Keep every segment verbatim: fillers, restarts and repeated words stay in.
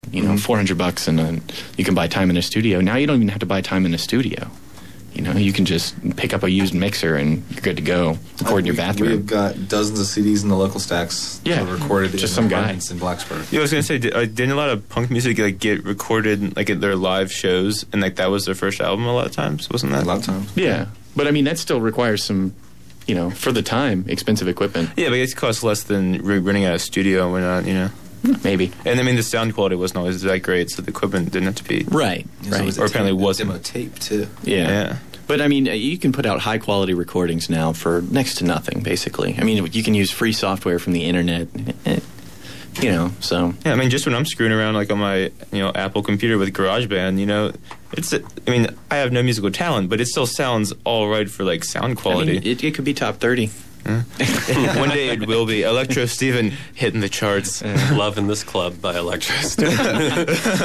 you know, mm-hmm. four hundred bucks, and then you can buy time in a studio. Now you don't even have to buy time in a studio. You know, you can just pick up a used mixer and you're good to go. Record in your bathroom. We've got dozens of C Ds in the local stacks. Yeah, recorded just in some guy in Blacksburg. Yeah, I was gonna say, did, uh, didn't a lot of punk music like get recorded like at their live shows, and like that was their first album a lot of times, wasn't that? A lot of times. Yeah, but I mean that still requires some, you know, for the time, expensive equipment. Yeah, but it costs less than re- renting out a studio and whatnot, you know. Maybe. And I mean the sound quality wasn't always that great, so the equipment didn't have to be right. Right. Was or apparently tape, wasn't. Demo tape too. Yeah. Yeah. But I mean, you can put out high quality recordings now for next to nothing, basically. I mean, you can use free software from the internet, you know. So yeah, I mean, just when I'm screwing around like on my you know Apple computer with GarageBand, you know, it's. I mean, I have no musical talent, but it still sounds all right for like sound quality. I mean, it, it could be top thirty. Huh? One day it will be. Electro Steven hitting the charts. Uh, Love in This Club by Electro Steven.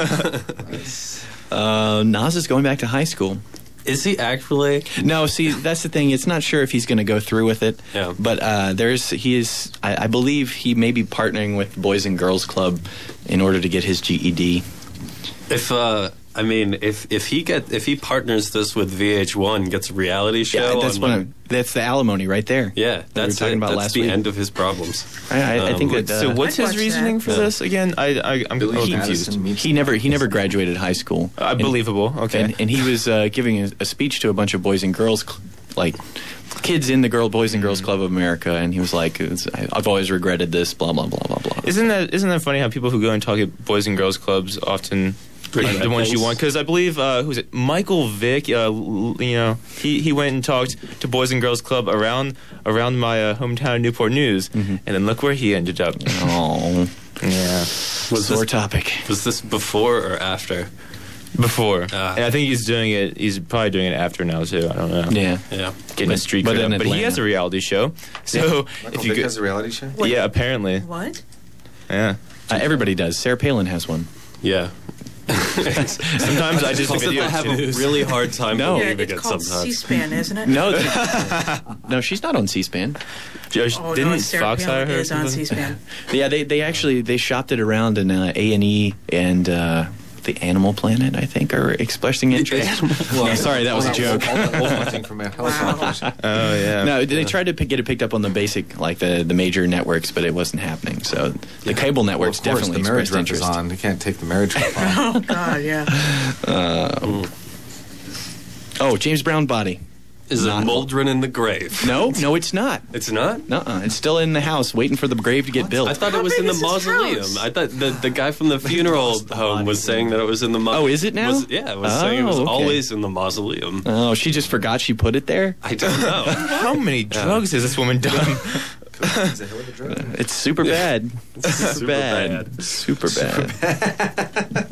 uh, Nas is going back to high school. Is he actually? No, see, that's the thing. It's not sure if he's going to go through with it. Yeah. But uh, there's he is. I, I believe he may be partnering with Boys and Girls Club in order to get his G E D. If uh, I mean, if if he get if he partners this with V H one, gets a reality show. Yeah, that's on, what like, I'm, that's the alimony right there. Yeah, that's we were talking it. about that's last the week. end of his problems. I, I, um, I think that. Uh, so what's I'd his watch reasoning that. for Yeah. this again? I, I I'm Billy a little Madison confused. meets- He never he never graduated high school. Uh, And- believable. Okay. And, and he was uh, giving a, a speech to a bunch of boys and girls, cl- like kids in the girl Boys and Girls Club of America, and he was like, it's, I- "I've always regretted this." Blah blah blah blah blah. Isn't that isn't that funny how people who go and talk at Boys and Girls Clubs often Regret are the ones you things. want? Because I believe uh, who's it? Michael Vick. Uh, l- you know, he, he went and talked to Boys and Girls Club around around my uh, hometown Newport News, Mhm. and then look where he ended up. Oh, Yeah, Was sore this, topic. was this before or after? before. Ah. And I think he's doing it. He's probably doing it after now too. I don't know. Yeah. Yeah. Getting But- his street but cred in up. But he Atlanta. has a reality show. So Michael if you Vick go, has a reality show? yeah, apparently, What? yeah. Uh, everybody does. Sarah Palin has one. Yeah. Sometimes I just Because video I have a news. really hard time No. Yeah, believing it's it called sometimes. C-SPAN, isn't it? No, th- no, she's not on C-SPAN. Josh, Oh, didn't no, Sarah Fox hire Palin her? or is on something? C-SPAN. Yeah, they they actually they shopped it around in uh, A and E and uh, the Animal Planet, I think, are expressing interest. No, sorry, that was a joke. Wolf hunting from a helicopter. Oh yeah. No, they tried to pick, get it picked up on the basic, like the, the major networks, but it wasn't happening. So the cable Well, networks of course, definitely the marriage expressed rep is interest. on. You can't take the marriage rep on. Oh, God, yeah. Uh, oh, James Brown body. Is it Not- Moldrin in the grave? No, no, it's not. It's not? Nuh-uh. It's still in the house, waiting for the grave to get built. I thought How it was big in the is his mausoleum. house? I thought the, the guy from the funeral home was saying that it was in the mausoleum. Oh, is it now? Was, yeah, it was saying it was Oh, okay. always in the mausoleum. Oh, she just forgot she put it there? I don't know. How many drugs has this woman done? It's a hell of a drug. It's super bad. Super bad. Super bad.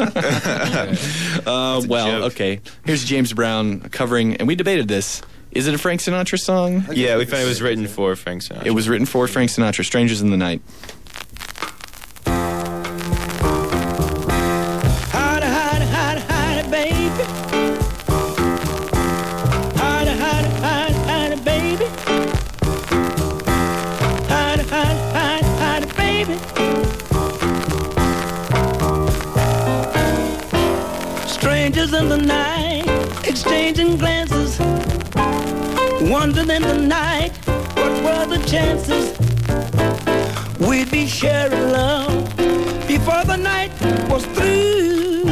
uh, well, joke. okay. Here's James Brown covering, and we debated this. Is it a Frank Sinatra song? Yeah, we found it was written for Frank Sinatra. It was written for Frank Sinatra, Strangers in the Night. Hide, hide, hide, hide, baby. Hide, hide, hide, hide, baby. Hide, hide, hide, hide, baby. Strangers in the night, exchanging glances. Wondered in the night, what were the chances we'd be sharing love before the night was through?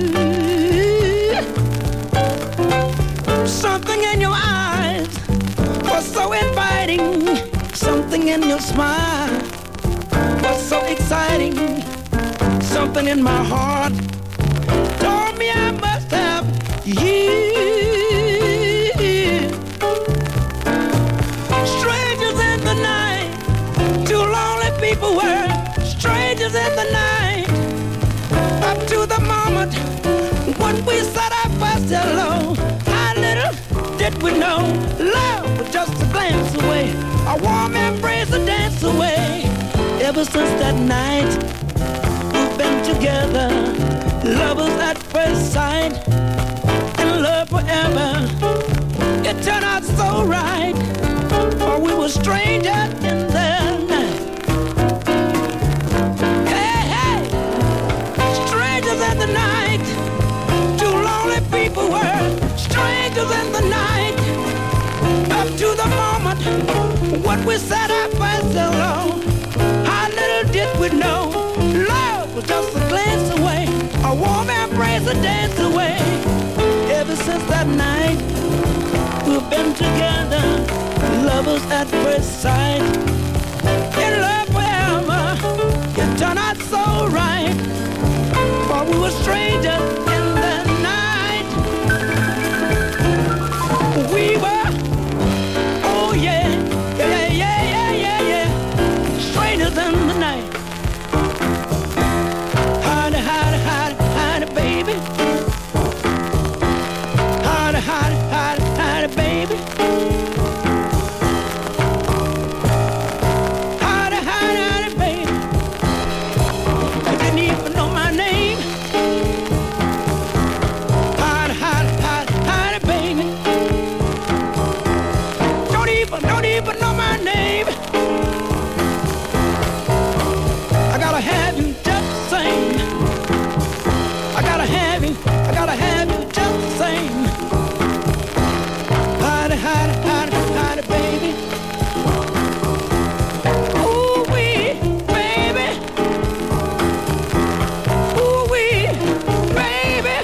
Something in your eyes was so inviting. Something in your smile was so exciting. Something in my heart told me I must have you. Strangers in the night, two lonely people were strangers in the night. Up to the moment when we said our first hello, how little did we know love was just a glance away, a warm embrace, a dance away. Ever since that night, we've been together, lovers at first sight, in love forever. It turned out so right, for we were strangers in the night. Hey, hey, strangers people were strangers in the night. Up to the moment when we set our first alone. How little did we know love was just a glance away, a warm embrace, a dance away. Ever since that night, we've been together, lovers at first sight. In love forever, it turned out so right. For we were strangers in the night. We were, oh yeah, yeah, yeah, yeah, yeah, yeah, strangers in the night. Hide, hide, hide, hide, baby. Hide, hide, hide, hide, baby. Hide, hide, hide, baby. You didn't even know my name. Hide, hide, hide, hide, baby. Don't even, don't even know my name. I gotta have you just the same. I gotta have you, I gotta have you just the same. Hide, hide, hide, hide, baby. Ooh wee, baby. Ooh wee, baby.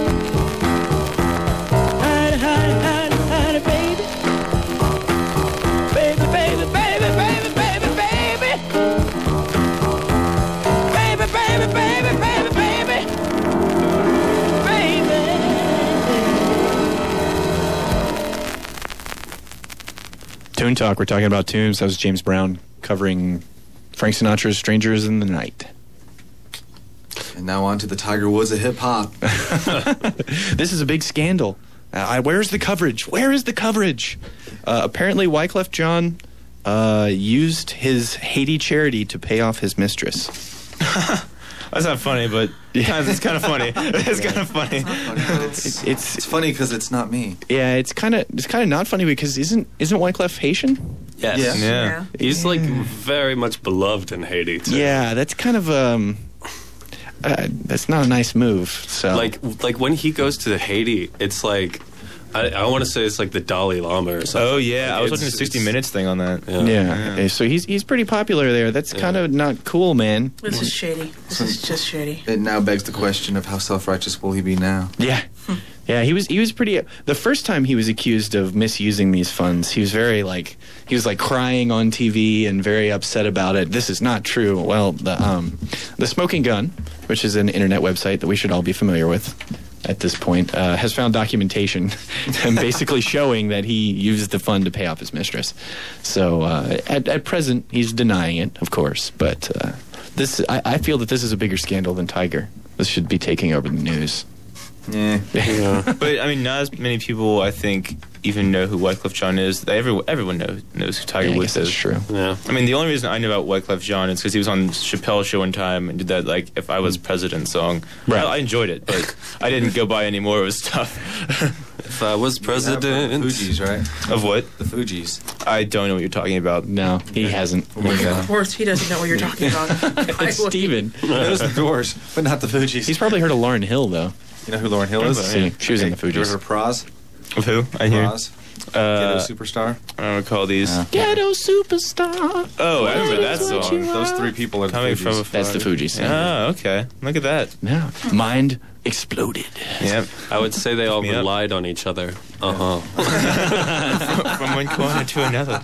Hide, hide, hide, hide, baby. Baby, baby, baby, baby, baby, baby. Baby, baby, baby, baby, baby. Baby. Toon Talk, we're talking about tunes. That was James Brown covering Frank Sinatra's Strangers in the Night. And now on to the Tiger Woods of hip hop. This is a big scandal. Uh, I, where's the coverage? Where is the coverage? Uh, apparently, Wyclef Jean uh, used his Haiti charity to pay off his mistress. That's not funny, but yeah, it's kind of funny. It's kind of funny. It's, It's it's, it's funny because it's not me. yeah, it's kind of it's kind of not funny because isn't isn't Wyclef Haitian? Yes. Yeah. Yeah. He's like very much beloved in Haiti too. Yeah, that's kind of um, uh, that's not a nice move. So Like like when he goes to Haiti, it's like I, I want to say it's like the Dalai Lama or something. Oh yeah, Like, I was it's- watching the sixty it's- Minutes thing on that. Yeah. yeah, okay, so he's he's pretty popular there. That's kind of not cool, man. This is shady. This is just shady. It now begs the question of how self-righteous will he be now? Yeah. Yeah, he was he was pretty the first time he was accused of misusing these funds, he was very like he was like crying on T V and very upset about it. This is not true. Well, the um the Smoking Gun, which is an internet website that we should all be familiar with at this point, uh, has found documentation and basically showing that he used the fund to pay off his mistress. So uh, at, at present, he's denying it, of course. But uh, this, I, I feel that this is a bigger scandal than Tiger. This should be taking over the news. Yeah. Yeah. But I mean, not as many people, I think, even know who Wyclef Jean is. Everyone, everyone knows knows who Tiger Yeah, I Woods guess that's is. true. Yeah. I mean, the only reason I know about Wyclef Jean is because he was on Chappelle's show one time and did that, like, If I Was President song. Right. I, I enjoyed it, but I didn't go buy any more of his stuff. If I was president. The Fugees, right? Of what? The Fugees. I don't know what you're talking about. No, he hasn't. Of course, he doesn't know what you're talking about. Why It's would he? Steven. He knows the Doors, but not the Fugees. He's probably heard of Lauryn Hill, though. You know who Lauryn Hill is? See, she was in the You ever Fugees. heard of Praz? Of who? I hear. Praz? Ghetto Uh, Superstar? I don't recall these. Yeah. Ghetto superstar. Oh, I remember that What song. you Those three people are the Coming Fugees. from afar. That's the Fugees. Oh, okay. Look at that. Yeah. Mind exploded. Yep. I would say they all me up. relied on each other. Uh huh. From one corner to another.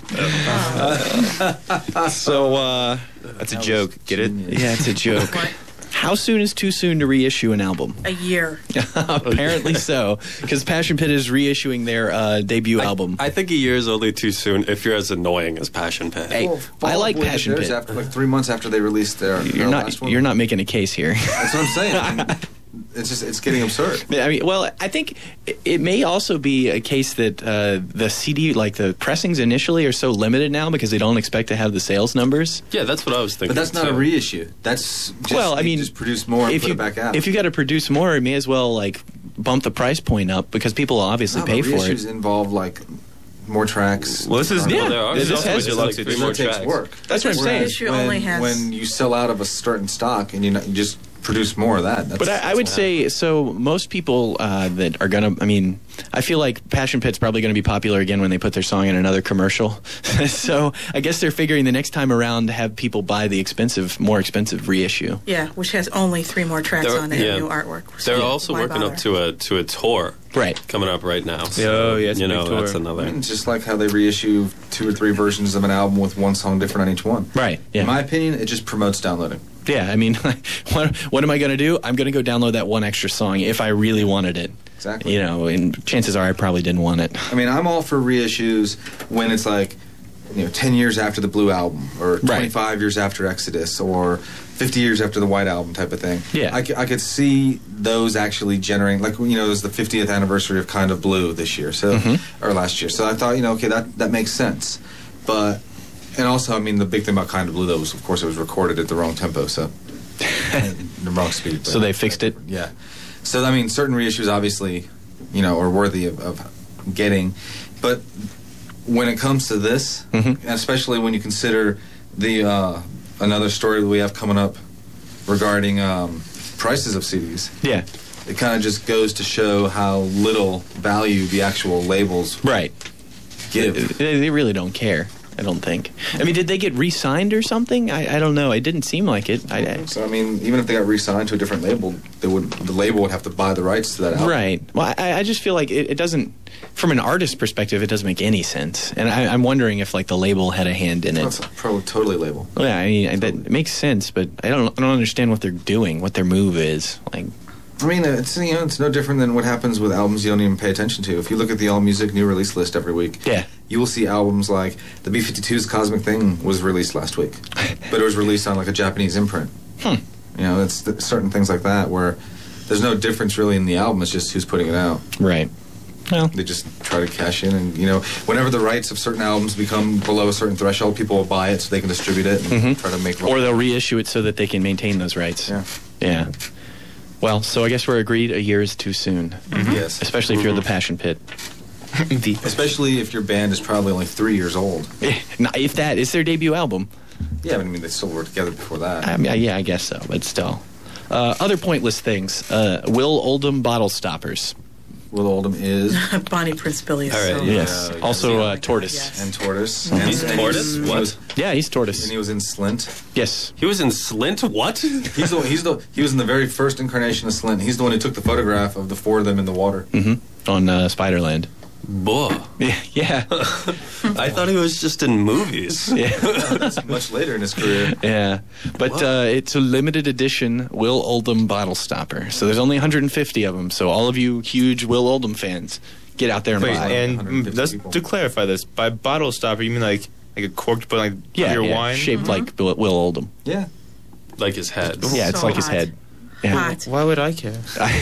So, uh, That's a joke. Get it? yeah, it's a joke. What? How soon is too soon to reissue an album? A year. Apparently so, because Passion Pit is reissuing their uh, debut album. I think a year is only too soon if you're as annoying as Passion Pit. Hey, I like Fall Out Boy Passion did theirs Pit. After, like three months after they released their, You're their not. last one. You're not making a case here. That's what I'm saying. I mean, it's just it's getting absurd. I mean, well, I think it- it may also be a case that uh, the C D, like the pressings initially, are so limited now because they don't expect to have the sales numbers. Yeah, that's what I was thinking. But that's not too. a reissue. That's just, well, I they mean, just produce more and if put you it back out. if you got to produce more, you may as well like bump the price point up because people will obviously no, pay but for reissues it. involve like more tracks. Well, this is- Uh, Yeah, Well, there are this also has- like deluxe three edition. more That takes tracks. work. That's what I'm saying. Whereas Issue when, only has- when you sell out of a certain stock and you, not, you just produce more of that. That's, But I, I would that's say, so most people uh, that are going to, I mean, I feel like Passion Pit's probably going to be popular again when they put their song in another commercial. So I guess they're figuring the next time around to have people buy the expensive, more expensive reissue. Yeah, which has only three more tracks They're- on it yeah. and new artwork. They're So also why working bother? up to a to a tour Right. coming up right now. Oh, yeah, it's a you big know tour. that's another. I mean, just like how they reissue two or three versions of an album with one song different on each one. Right, yeah. In my opinion, it just promotes downloading. Yeah, I mean, what, what am I going to do? I'm going to go download that one extra song if I really wanted it. Exactly. You know, and chances are I probably didn't want it. I mean, I'm all for reissues when it's like, you know, ten years after the Blue Album, or twenty-five years after Exodus, or fifty years after the White Album type of thing. Yeah. I, c- I could see those actually generating, like, you know, it was the fiftieth anniversary of Kind of Blue this year, so Mm-hmm. or last year. So I thought, you know, okay, that, that makes sense. But, and also, I mean, the big thing about Kind of Blue, though, was, of course, it was recorded at the wrong tempo, so, the wrong speed. So they fixed it? Yeah. So, I mean, certain reissues obviously, you know, are worthy of, of getting. But when it comes to this, Mhm. and especially when you consider the uh, another story that we have coming up regarding um, prices of C Ds, Yeah, it kind of just goes to show how little value the actual labels right. give. They, they really don't care, I don't think. I mean, did they get re-signed or something? I, I don't know. It didn't seem like it. I, I, So, I mean, even if they got re-signed to a different label, they would the label would have to buy the rights to that album. Right. Well, I, I just feel like it, it doesn't, from an artist perspective, it doesn't make any sense. And I, I'm wondering if like the label had a hand in That's it. probably totally label. Well, yeah, I mean, I- that it makes sense, but I don't, I don't understand what they're doing, what their move is. Like, I mean, it's you know, it's no different than what happens with albums you don't even pay attention to. If you look at the All Music new release list every week, yeah, you will see albums like the B fifty-two's Cosmic Thing was released last week, but it was released on like a Japanese imprint. Hmm. You know, it's th- certain things like that where there's no difference really in the album. It's just who's putting it out. right. Well, They just try to cash in, and you know, whenever the rights of certain albums become below a certain threshold, people will buy it so they can distribute it and Mhm. try to make. or they'll reissue it so that they can maintain those rights. Yeah. Yeah. Well, so I guess we're agreed a year is too soon, Yes. especially if you're the Passion Pit. The- Especially if your band is probably only three years old. Not- if that is their debut album. Yeah, but I mean, they still worked together before that. I mean, yeah, I guess so, but still. Uh, other pointless things. Uh, Will Oldham bottle stoppers. Will Oldham is Bonnie Prince Billy is All right, so yeah. Yes. yeah. Also, Oh my uh, God, Tortoise. yes. and Tortoise. He's and, and Tortoise? He was, What? He was, Yeah, he's Tortoise. and he was in Slint. Yes. He was in Slint. What? He's the he's the he was in the very first incarnation of Slint. He's the one who took the photograph of the four of them in the water. Mm-hmm. On uh, Spiderland. Boy, Yeah. Yeah. I thought he was just in movies. yeah. That's much later in his career. Yeah. But uh, it's a limited edition Will Oldham bottle stopper. So there's only one hundred fifty of them. So all of you huge Will Oldham fans, get out there and Wait, buy. and one hundred fifty let's, people. to clarify this, by bottle stopper, you mean like like a corked, but like yeah, your yeah, wine? shaped like Bill- Will Oldham. Yeah. Like his head. Yeah, it's So like his hot. head. Yeah. Hot. Why would I care?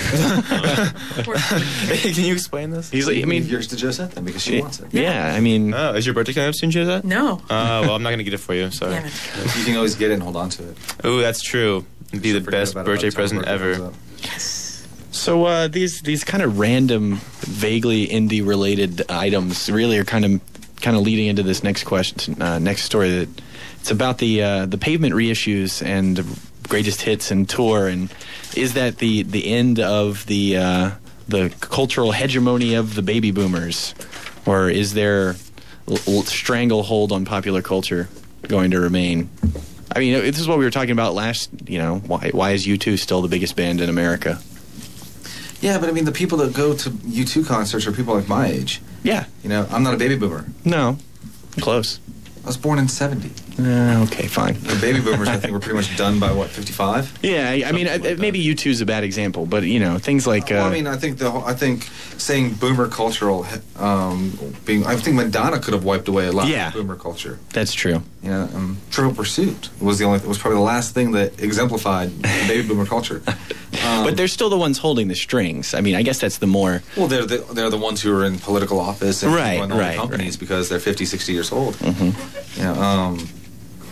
Poor- Can you explain this? He's like, I mean, yours to Josette then because she wants it. yeah, I mean, Oh, is your birthday coming up soon, Josette? No. Uh, well, I'm not gonna get it for you. Sorry. Damn it. You can always get it and hold on to it. Oh, that's true. It'd be the Forget best about it by birthday the time present birthday ever. comes up. Yes. so uh, these these kind of random, vaguely indie related items really are kind of kind of leading into this next question, uh, next story. That it's about the uh, the Pavement reissues and the greatest hits and tour, and is that the the end of the uh, the cultural hegemony of the baby boomers, or is there l- l- stranglehold on popular culture going to remain? I mean, this is what we were talking about last. You know, why why is U two still the biggest band in America? Yeah, but I mean, the people that go to U two concerts are people like my age. Yeah, You know, I'm not a baby boomer. no, close. I was born in seventy. Uh, okay, fine. The baby boomers, I think, were pretty much done by what, fifty-five? Yeah, I, I mean, Something I, like maybe U two is a bad example, but you know, things like uh, Well, I mean, I think the whole, I think saying boomer cultural um, being, I think Madonna could have wiped away a lot Yeah. of boomer culture. that's true. You know, um, Trivial Pursuit was the only was probably the last thing that exemplified baby boomer culture. Um, But they're still the ones holding the strings. I mean, I guess that's the more. well, they're the, they're the ones who are in political office and Right, run all the right, companies right. because they're fifty, sixty years old. Mm-hmm. You know, um,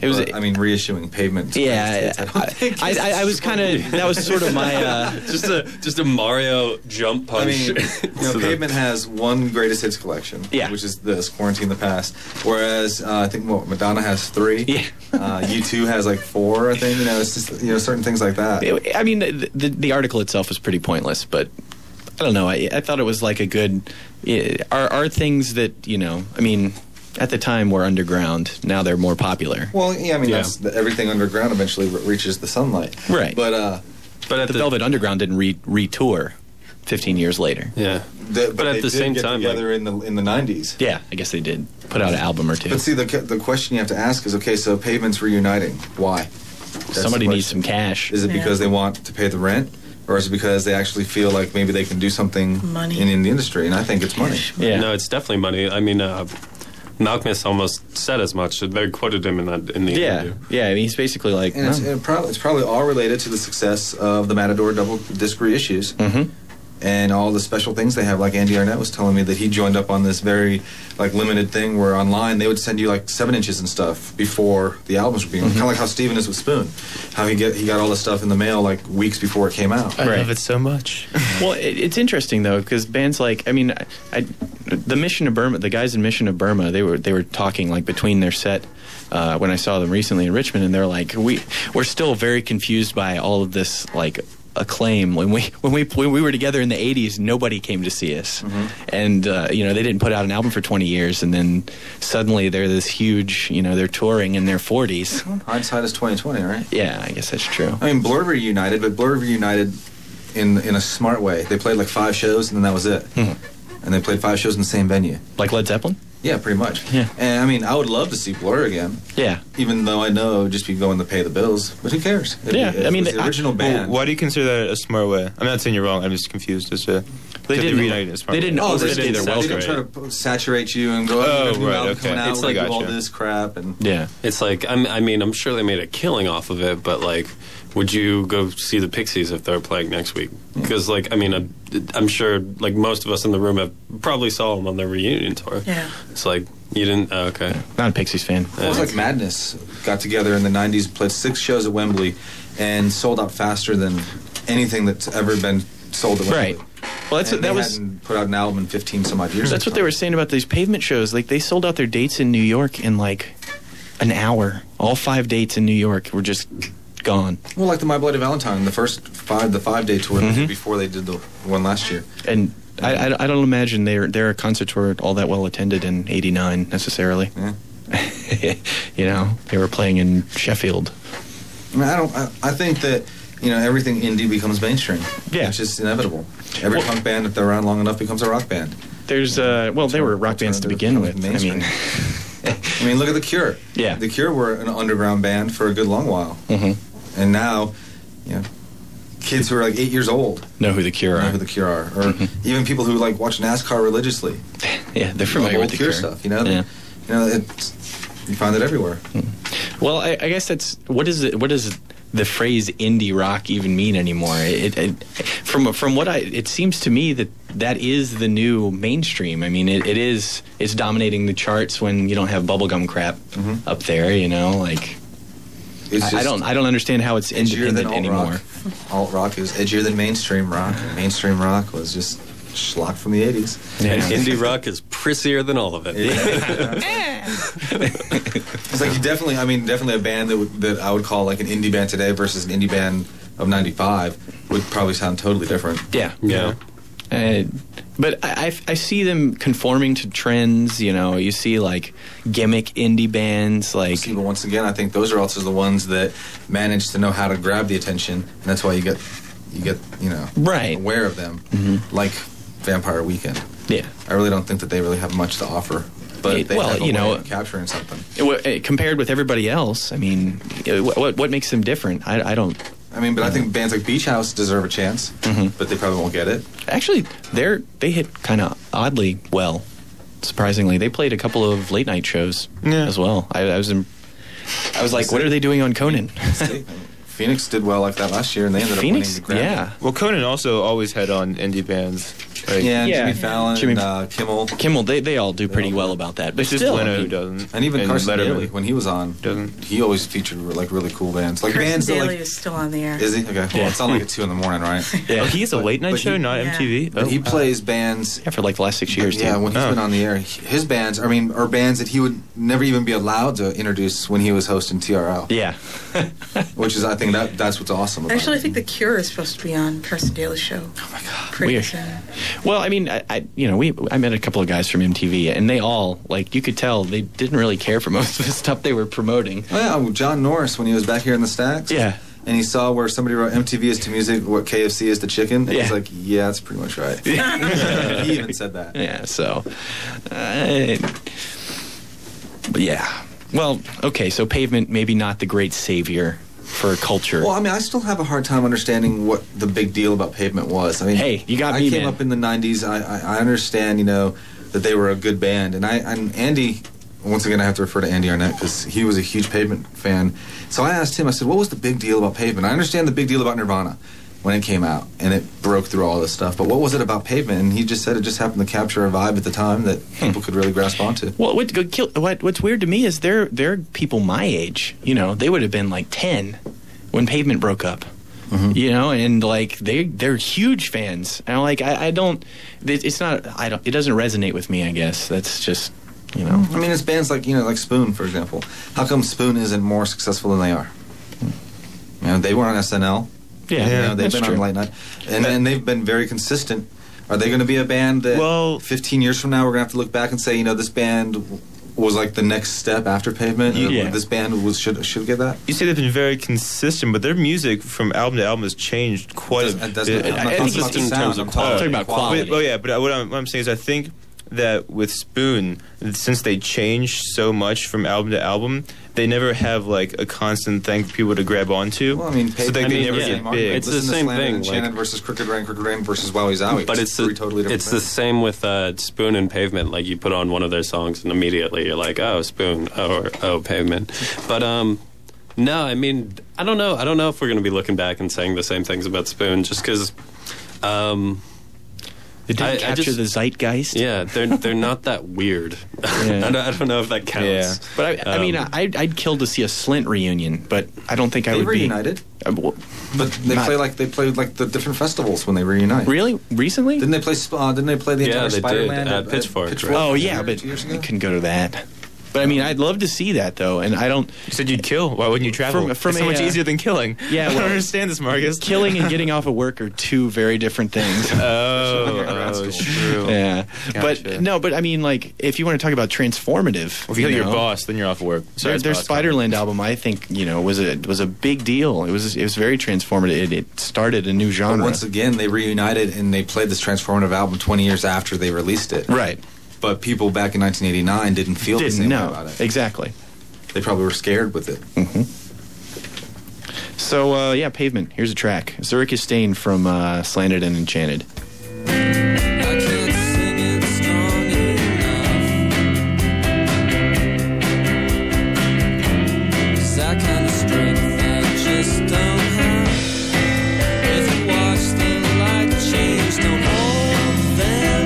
It was. But, I mean, reissuing Pavement. yeah, I don't I, think I, I, I was kind of. That was sort of my. Uh, just a just a Mario jump I punch. mean, you know, So the- Pavement has one greatest hits collection, Yeah. which is this Quarantine the Past. Whereas uh, I think what Madonna has three. Yeah. uh, U two has like four. I think you know it's just you know certain things like that. I mean, the, the, the article itself was pretty pointless, but I don't know. I, I thought it was like a good. Yeah, are are things that you know? I mean, at the time were underground. Now they're more popular. Well, yeah, I mean Yeah. that's the, everything underground eventually re- reaches the sunlight. Right. But uh, but at The the, Velvet Underground didn't re retour fifteen years later. yeah. the, But at they the did same get time, together like- in the in the nineties. Yeah, I guess they did put out an album or two. But see, the the question you have to ask is, okay, so Pavement's reuniting. Why? That's Somebody the needs some question. cash. Is it Yeah. because they want to pay the rent, or is it because they actually feel like maybe they can do something Money. in, in the industry? And I think it's money. Yeah. No, it's definitely money. I mean, uh, Malcolmus almost said as much. They quoted him in that in the Yeah, interview. yeah. I mean, he's basically like, And it's, well, it probably, it's probably all related to the success of the Matador double disc reissues. mhm. And all the special things they have. Like Andy Arnett was telling me that he joined up on this very like limited thing where online they would send you like seven inches and stuff before the albums were being kind of like how Steven is with Spoon, how he get he got all the stuff in the mail like weeks before it came out. I Right. love it so much. Well, it, it's interesting though because bands like, I mean, I, I, the Mission of Burma, the guys in Mission of Burma, they were they were talking like between their set uh, when I saw them recently in Richmond, and they're like, we we're still very confused by all of this like acclaim. When we when we when we were together in the eighties, nobody came to see us, and uh, you know they didn't put out an album for twenty years, and then suddenly they're this huge, you know, they're touring in their forties. Hindsight is twenty twenty, right? Yeah, I guess that's true. I mean, Blur reunited, but Blur reunited in in a smart way. They played like five shows and then that was it. Mhm. And they played five shows in the same venue. Like Led Zeppelin. Yeah, pretty much. Yeah. And I mean, I would love to see Blur again. Yeah. Even though I know it would just be going to pay the bills, but who cares? It- Yeah, it I mean, was the I- original Well, band. why do you consider that a smart way? I'm not saying you're wrong. I'm just confused as to They that didn't- reunited in a smart they way. didn't Oh, they overstay didn't, their they welcome. didn't try to p- saturate you and go, oh, Oh, you got a new right, album okay. coming out, It's like like- do all gotcha. this crap and Yeah. It's like I'm, I mean, I'm sure they made a killing off of it, but like, would you go see the Pixies if they're playing next week? Because like, I mean, I'm, I'm sure like most of us in the room have probably saw them on their reunion tour. Yeah. It's like you didn't. Oh, okay. Not a Pixies fan. It was like Madness got together in the nineties, played six shows at Wembley, and sold out faster than anything that's ever been sold at Wembley. Right. Well, that's And that they was hadn't put out an album in fifteen some odd years. that's or what they were something. saying about these Pavement shows. Like they sold out their dates in New York in like an hour. All five dates in New York were just gone. Well, like the My Bloody Valentine, the first five, the five day tour they Mhm. did before they did the one last year. And I, I, I don't imagine their their concerts were all that well attended in eighty-nine necessarily. Yeah. You know, they were playing in Sheffield. I mean, I don't. I, I think that you know everything indie becomes mainstream. Yeah. It's just inevitable. Every Well- punk band, if they're around long enough, becomes a rock band. There's uh well, they were rock bands to begin with. I Mainstream. mean, I mean, look at the Cure. Yeah. The Cure were an underground band for a good long while, mhm. and now, you know, kids who are like eight years old know who the Cure know are. who the Cure are, or even people who like watch NASCAR religiously. Yeah, they're familiar old with the Cure Cure stuff. You know, Yeah. you know, it's, you find it everywhere. Well, I, I guess that's what is it? What does the phrase indie rock even mean anymore? It, it, from from what I, it seems to me that that is the new mainstream. I mean, it, it is. It's dominating the charts when you don't have bubblegum crap Mhm. up there. You know, like It's I, I just don't. I don't understand how it's edgier than independent alt anymore. rock. Alt rock is edgier than mainstream rock. and mainstream rock was just schlock from the eighties. Yeah. And indie rock is prissier than all of it. It's like you definitely, I mean, definitely a band that would, that I would call like an indie band today versus an indie band of ninety-five would probably sound totally different. Yeah. Yeah. Uh, but I, I, I see them conforming to trends. You know, you see like gimmick indie bands, like See, but once again, I think those are also the ones that manage to know how to grab the attention, and that's why you get, you get, you know, Right. aware of them, like Vampire Weekend. yeah. I really don't think that they really have much to offer, but It- they well, have a you way know- of capturing something. It- what- uh, compared with everybody else, I mean, uh, what what, what makes them different? I, I don't. I mean, but I think bands like Beach House deserve a chance, Mhm. but they probably won't get it. Actually, they're they hit kind of oddly well. Surprisingly, they played a couple of late night shows Yeah. as well. I, I was in, I was like, what are they doing on Conan? See, Phoenix did well like that last year, and they ended Phoenix, up winning the Grammy. yeah. Well, Conan also always had on indie bands. Like, Yeah, and Yeah. Jimmy Fallon Jimmy- and uh, Kimmel. Kimmel, they, they all do pretty all well do. about that. But It's just still, I Leno who mean, doesn't. And even Carson Letterman Daly, when he was on, doesn't. he always featured like really cool bands. Like Carson bands that Daly like. is still on the air. Is he? Okay. Well, Yeah. it's not like at two in the morning, right? yeah. Oh, he has a But- late night but show, he- not Yeah. M T V. But Oh, he wow. plays bands. yeah, for like the last six years, Yeah, too. when he's Oh. been on the air, his bands, I mean, are bands that he would never even be allowed to introduce when he was hosting T R L. Yeah. Which is, I think, that that's what's awesome about Actually, I it. think The Cure is supposed to be on Carson Daly's show. Oh my god! Pretty Weird. soon. Well, I mean, I, I you know, we I met a couple of guys from M T V, and they all, like, you could tell they didn't really care for most of the stuff they were promoting. Oh, yeah, well, John Norris, when he was back here in the Stacks. Yeah. And he saw where somebody wrote M T V is to music, what K F C is to chicken. And Yeah. he's like, yeah, that's pretty much right. He even said that. Yeah, so, uh, but yeah. Well, okay, so Pavement maybe not the great savior for culture. Well, I mean, I still have a hard time understanding what the big deal about Pavement was. I mean, Hey, you got I me, came man. up in the nineties. I, I, I understand, you know, that they were a good band. And I and Andy, once again, I have to refer to Andy Arnett because he was a huge Pavement fan. So I asked him, I said, what was the big deal about Pavement? I understand the big deal about Nirvana when it came out and it broke through all this stuff. But what was it about Pavement? And he just said it just happened to capture a vibe at the time that people could really grasp onto. Well, what, go- kill- what what's weird to me is they're they're people my age. You know, they would have been like ten when Pavement broke up. You know, and like they they're huge fans. And like I, I don't, it, it's not. I don't. It doesn't resonate with me. I guess that's just, you know. I mean, it's bands like, you know, like Spoon, for example. How come Spoon isn't more successful than they are? You know, they were on S N L. Yeah, You know, they've that's been true. on late night, and then they've been very consistent. Are they going to be a band that, Well- fifteen years from now, we're going to have to look back and say, you know, this band w- was like the next step after Pavement? You- Uh, Yeah. This band was should should get that? You say they've been very consistent, but their music from album to album has changed quite Does- a it does bit. not- I'm I not think talking it's about the in sound, terms of I'm quality. Talking about quality. Wait, oh yeah, but I- what I'm, what I'm saying is I think that with Spoon, since they changed so much from album to album, they never have like a constant thing for people to grab onto. Well, I mean, so they, Pavement- they I mean, never yeah. get big. It's the Listen to same Slanted thing, and Enchanted like- versus Crooked Rain, Crooked Rain versus Wowie Zowie. But it's the three totally different it's the things. same with uh, Spoon and Pavement. Like you put on one of their songs and immediately you're like, oh, Spoon, oh, or oh, Pavement. But um, no, I mean, I don't know. I don't know if we're going to be looking back and saying the same things about Spoon, just because. Um, It didn't I- I capture just- the zeitgeist. yeah, they're they're not that weird. Yeah. I, don't, I don't know if that counts. Yeah. But I, I mean, Um, I'd, I'd kill to see a Slint reunion, but I don't think I They would reunited, be. Uh, well, but they Not- play like they played like the different festivals when they reunite. really? Recently? Didn't they play? Sp- Uh, didn't they play the Yeah, entire they did, Spider-Man at Pitchfork, right? Oh a yeah, year- but two years I ago? couldn't go to that. But I mean, I'd love to see that though, and I don't. You said you'd kill. Why wouldn't you travel? From- from it's so a, much uh, easier than killing. Yeah, I don't well, understand this, Marcus. Killing and getting off of work are two very different things. Oh, Grad oh, school. true. Yeah, Gotcha. but no, but I mean, like, if you want to talk about transformative, Well, if you kill your know, boss, then you're off work. Sorry, Their, their it's boss comment. Spiderland album, I think, you know, was a was a big deal. It was it was very transformative. It, it started a new But genre. once again, they reunited and they played this transformative album twenty years after they released it. Right? But people back in nineteen eighty-nine didn't feel the Didn't same know way about it. exactly. They probably were scared with it. So uh, yeah, Pavement. Here's a track. Zurich Stain from uh, Slanted and Enchanted. I can't sing it strong enough. 'Cause that kind of strength I just don't have. If you watch the light change, don't hold them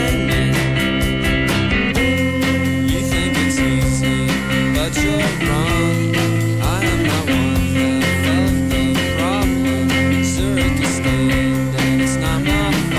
hanging. You think it's easy, but you're wrong. I am not one that felt the problem. Zurich is stained and it's not my fault.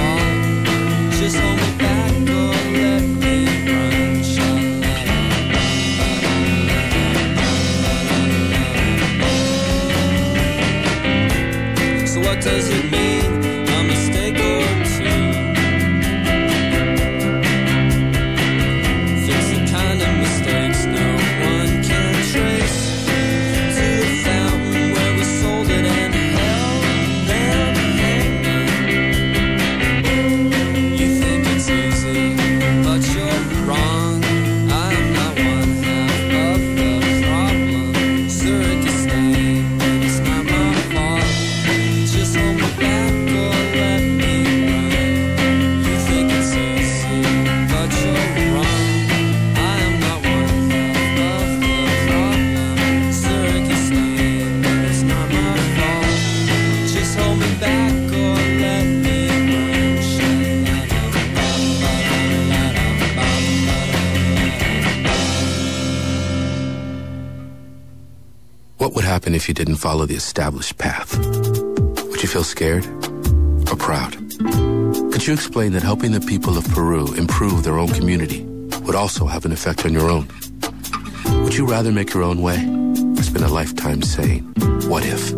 happen if you didn't follow the established path? Would you feel scared or proud? Could you explain that helping the people of Peru improve their own community would also have an effect on your own? Would you rather make your own way or spend a lifetime saying, what if?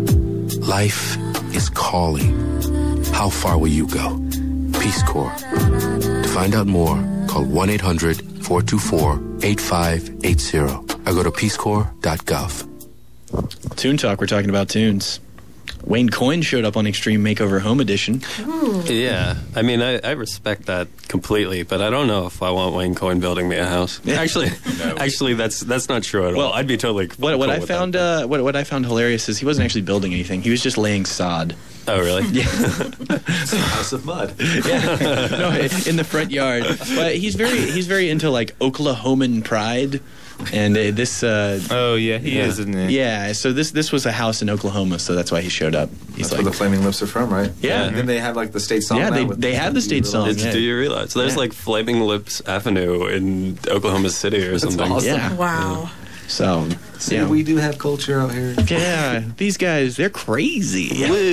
Life is calling. How far will you go? Peace Corps. To find out more, call one eight hundred, four two four, eight five eight zero or go to peace corps dot gov. Toon Talk, we're talking about tunes. Wayne Coyne showed up on Extreme Makeover Home Edition. Ooh. Yeah, I mean, I, I respect that completely, but I don't know if I want Wayne Coyne building me a house. Actually, actually, that's that's not true at all. Well, I'd be totally What, what cool I with found that. uh, what, what I found hilarious is he wasn't actually building anything. He was just laying sod. Oh, really? Yeah. It's a house of mud. Yeah. No, in the front yard. But he's very he's very into like Oklahoman pride. And uh, this uh, Oh yeah, he Yeah. is, isn't he? yeah, so this this was a house in Oklahoma, so that's why he showed up. He's That's like where the Flaming Lips are from, right? Yeah. And then they have like the state song. Yeah, now they- with- they have the state you song, realize- Did, yeah. do you realize? There's Yeah. like Flaming Lips Avenue in Oklahoma City or something. awesome. Yeah. Wow. So See, yeah. we do have culture out here. Yeah, these guys, they're crazy.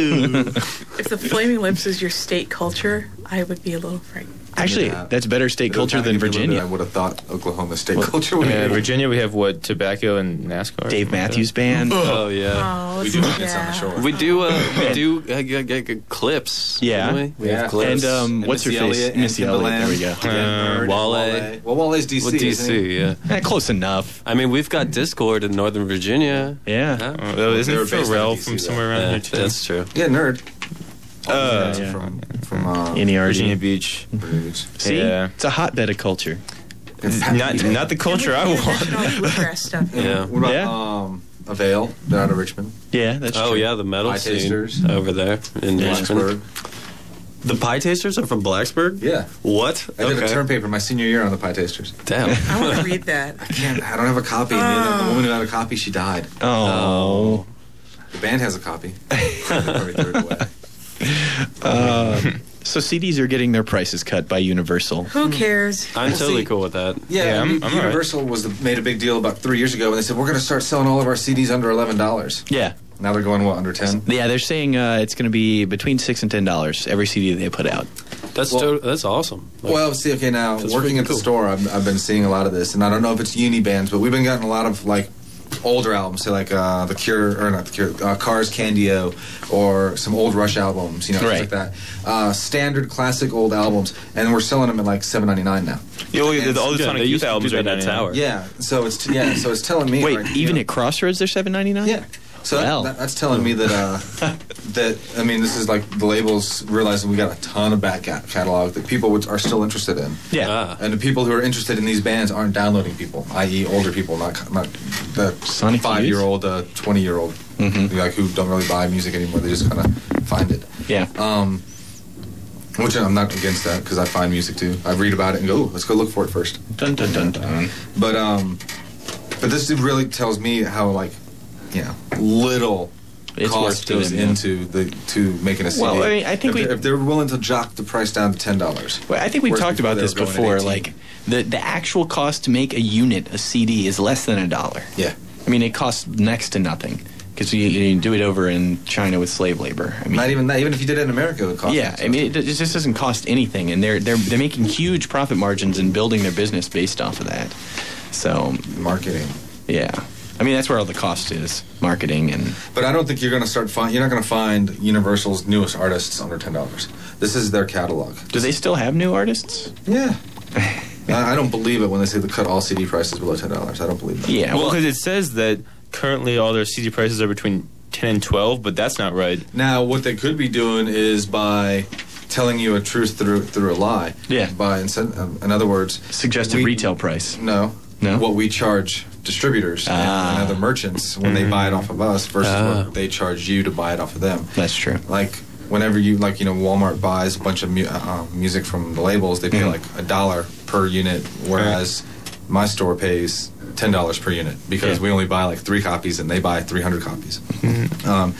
If the Flaming Lips is your state culture, I would be a little frightened. Actually, Yeah. that's better state culture than I Virginia. would have thought Oklahoma state culture would Yeah, be. Virginia, we have what, tobacco and NASCAR? Dave Matthews Band. Oh yeah. Oh, We it's- do have this on the yeah. shore. We do. Uh, we do uh, g- g- g- clips. Yeah. don't we? We Yeah. have clips. And um, And what's her Missy face? Elliott and Missy Elliott. There we go. Timbaland. Yeah, Nerd, Wale. Wale. Well, Wale's D C. with isn't he? D C. Yeah. Eh, close enough. I mean, we've got Discord in Northern Virginia. Yeah. Yeah, Oh, well, isn't They were based out Pharrell of D C from though. somewhere around Yeah, here too? that's true. Yeah, nerd. Uh, Nerds yeah. From from uh, N E R D. Virginia Beach. Bridge. See, Yeah. it's a hotbed of culture. Not, not the culture I And we want. do additional bluegrass stuff. Yeah. What about Yeah. um, Avail? They're out of Richmond. Yeah, that's Oh true. yeah, the metal Pie scene Tasters. over there in Richmond. Blacksburg. The Pie Tasters are from Blacksburg. Yeah. What? I did a term paper my senior year on the Pie Tasters. Damn. I want to read that. I can't. I don't have a copy. The, the woman who had a copy, she died. Oh. The band has a copy. They probably threw it away. So C Ds are getting their prices cut by Universal. Who cares? I'm Well, totally see- cool with that. Yeah, Yeah, I'm- U- I'm all right. Universal was the, made a big deal about three years ago when they said we're going to start selling all of our C Ds under eleven dollars. Yeah. Now they're going what, under ten? Yeah, they're saying uh, it's going to be between six and ten dollars every C D they put out. That's Well- to- that's awesome. Like, Well, see, okay, now That's working freaking at the cool. store, I've, I've been seeing a lot of this, and I don't know if it's uni bands, but we've been getting a lot of like older albums, say like uh, the Cure or not the Cure, uh, Cars, Candio, or some old Rush albums, you know, Right. things like that. Uh, standard classic old albums, and we're selling them at like seven ninety nine now. Yeah, well, the, the, all the Good. Sonic They Youth used to albums do are that at ninety-nine. Tower. Yeah, so it's yeah, so it's telling me. Wait, right, you even know- at Crossroads they're seven ninety nine? Yeah. So that, Well. that, that's telling me that uh, that I mean this is like the labels realizing we got a ton of back ca- catalog that people would, are still interested in. Yeah. Ah. And the people who are interested in these bands aren't downloading people, that is, older people, not not the Sonic five year old, uh, twenty year old, Mhm. like who don't really buy music anymore. They just kind of find it. Yeah. Um, which I'm not against that because I find music too. I read about it and go, Ooh, let's go look for it first. Dun dun dun dun. But um, but this really tells me how like, you know, little It's cost worth to goes them, yeah. into the to making a C D. Well, I mean, I think if, we- they're, if they're willing to jock the price down to ten dollars. Well, I think we've Whereas talked before about they this were going at before. eighteen. Like the the actual cost to make a unit, a C D, is less than a dollar. Yeah. I mean, it costs next to nothing because you, you do it over in China with slave labor. I mean, Not even that. Even if you did it in America, it would cost. yeah. them I mean, it, it just doesn't cost anything, and they're they're they're making huge profit margins and building their business based off of that. So marketing. yeah, I mean that's where all the cost is, marketing and But I don't think you're going to start find. You're not going to find Universal's newest artists under ten dollars. This is their catalog. do they still have new artists? Yeah. I, I don't believe it when they say they cut all C D prices below ten dollars. I don't believe that. Yeah. Well, Well, because it says that currently all their C D prices are between ten and twelve, but that's not right. Now, what they could be doing is by telling you a truth through through a lie. Yeah. By incent- um, in other words, suggested we- retail price. No. No? What we charge distributors and- Ah. and other merchants when they buy it off of us versus Ah. what they charge you to buy it off of them. That's true. Like whenever you like you know Walmart buys a bunch of mu- uh, music from the labels, they pay Mhm. like a dollar per unit, whereas my store pays ten dollars per unit because Yeah. we only buy like three copies and they buy three hundred copies. Um,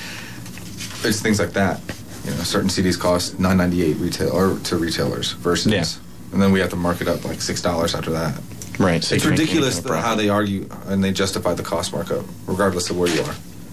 it's things like that. You know, certain C Ds cost nine ninety eight retail or to retailers versus, Yeah. and then we have to mark it up like six dollars after that. Right. So It's you can make any ridiculous kind of that how profit. they argue and they justify the cost markup, regardless of where you are.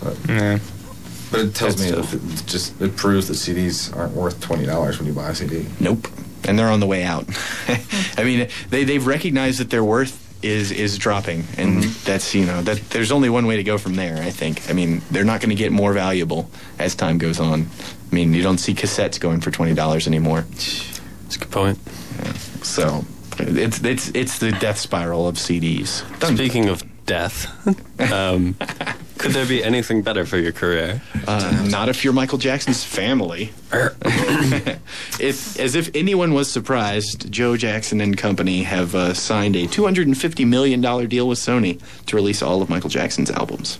But, Yeah. but it tells That's me tough. that it just it proves that C Ds aren't worth twenty dollars when you buy a C D. Nope. And they're on the way out. I mean, they they've recognized that their worth is is dropping, and that's you know that there's only one way to go from there. I think. I mean, they're not going to get more valuable as time goes on. I mean, you don't see cassettes going for twenty dollars anymore. That's a good point. So it's it's it's the death spiral of C Ds. Done. Speaking of death, um, could there be anything better for your career? Uh, not if you're Michael Jackson's family. if, as if anyone was surprised, Joe Jackson and Company have uh, signed a two hundred fifty million dollars deal with Sony to release all of Michael Jackson's albums.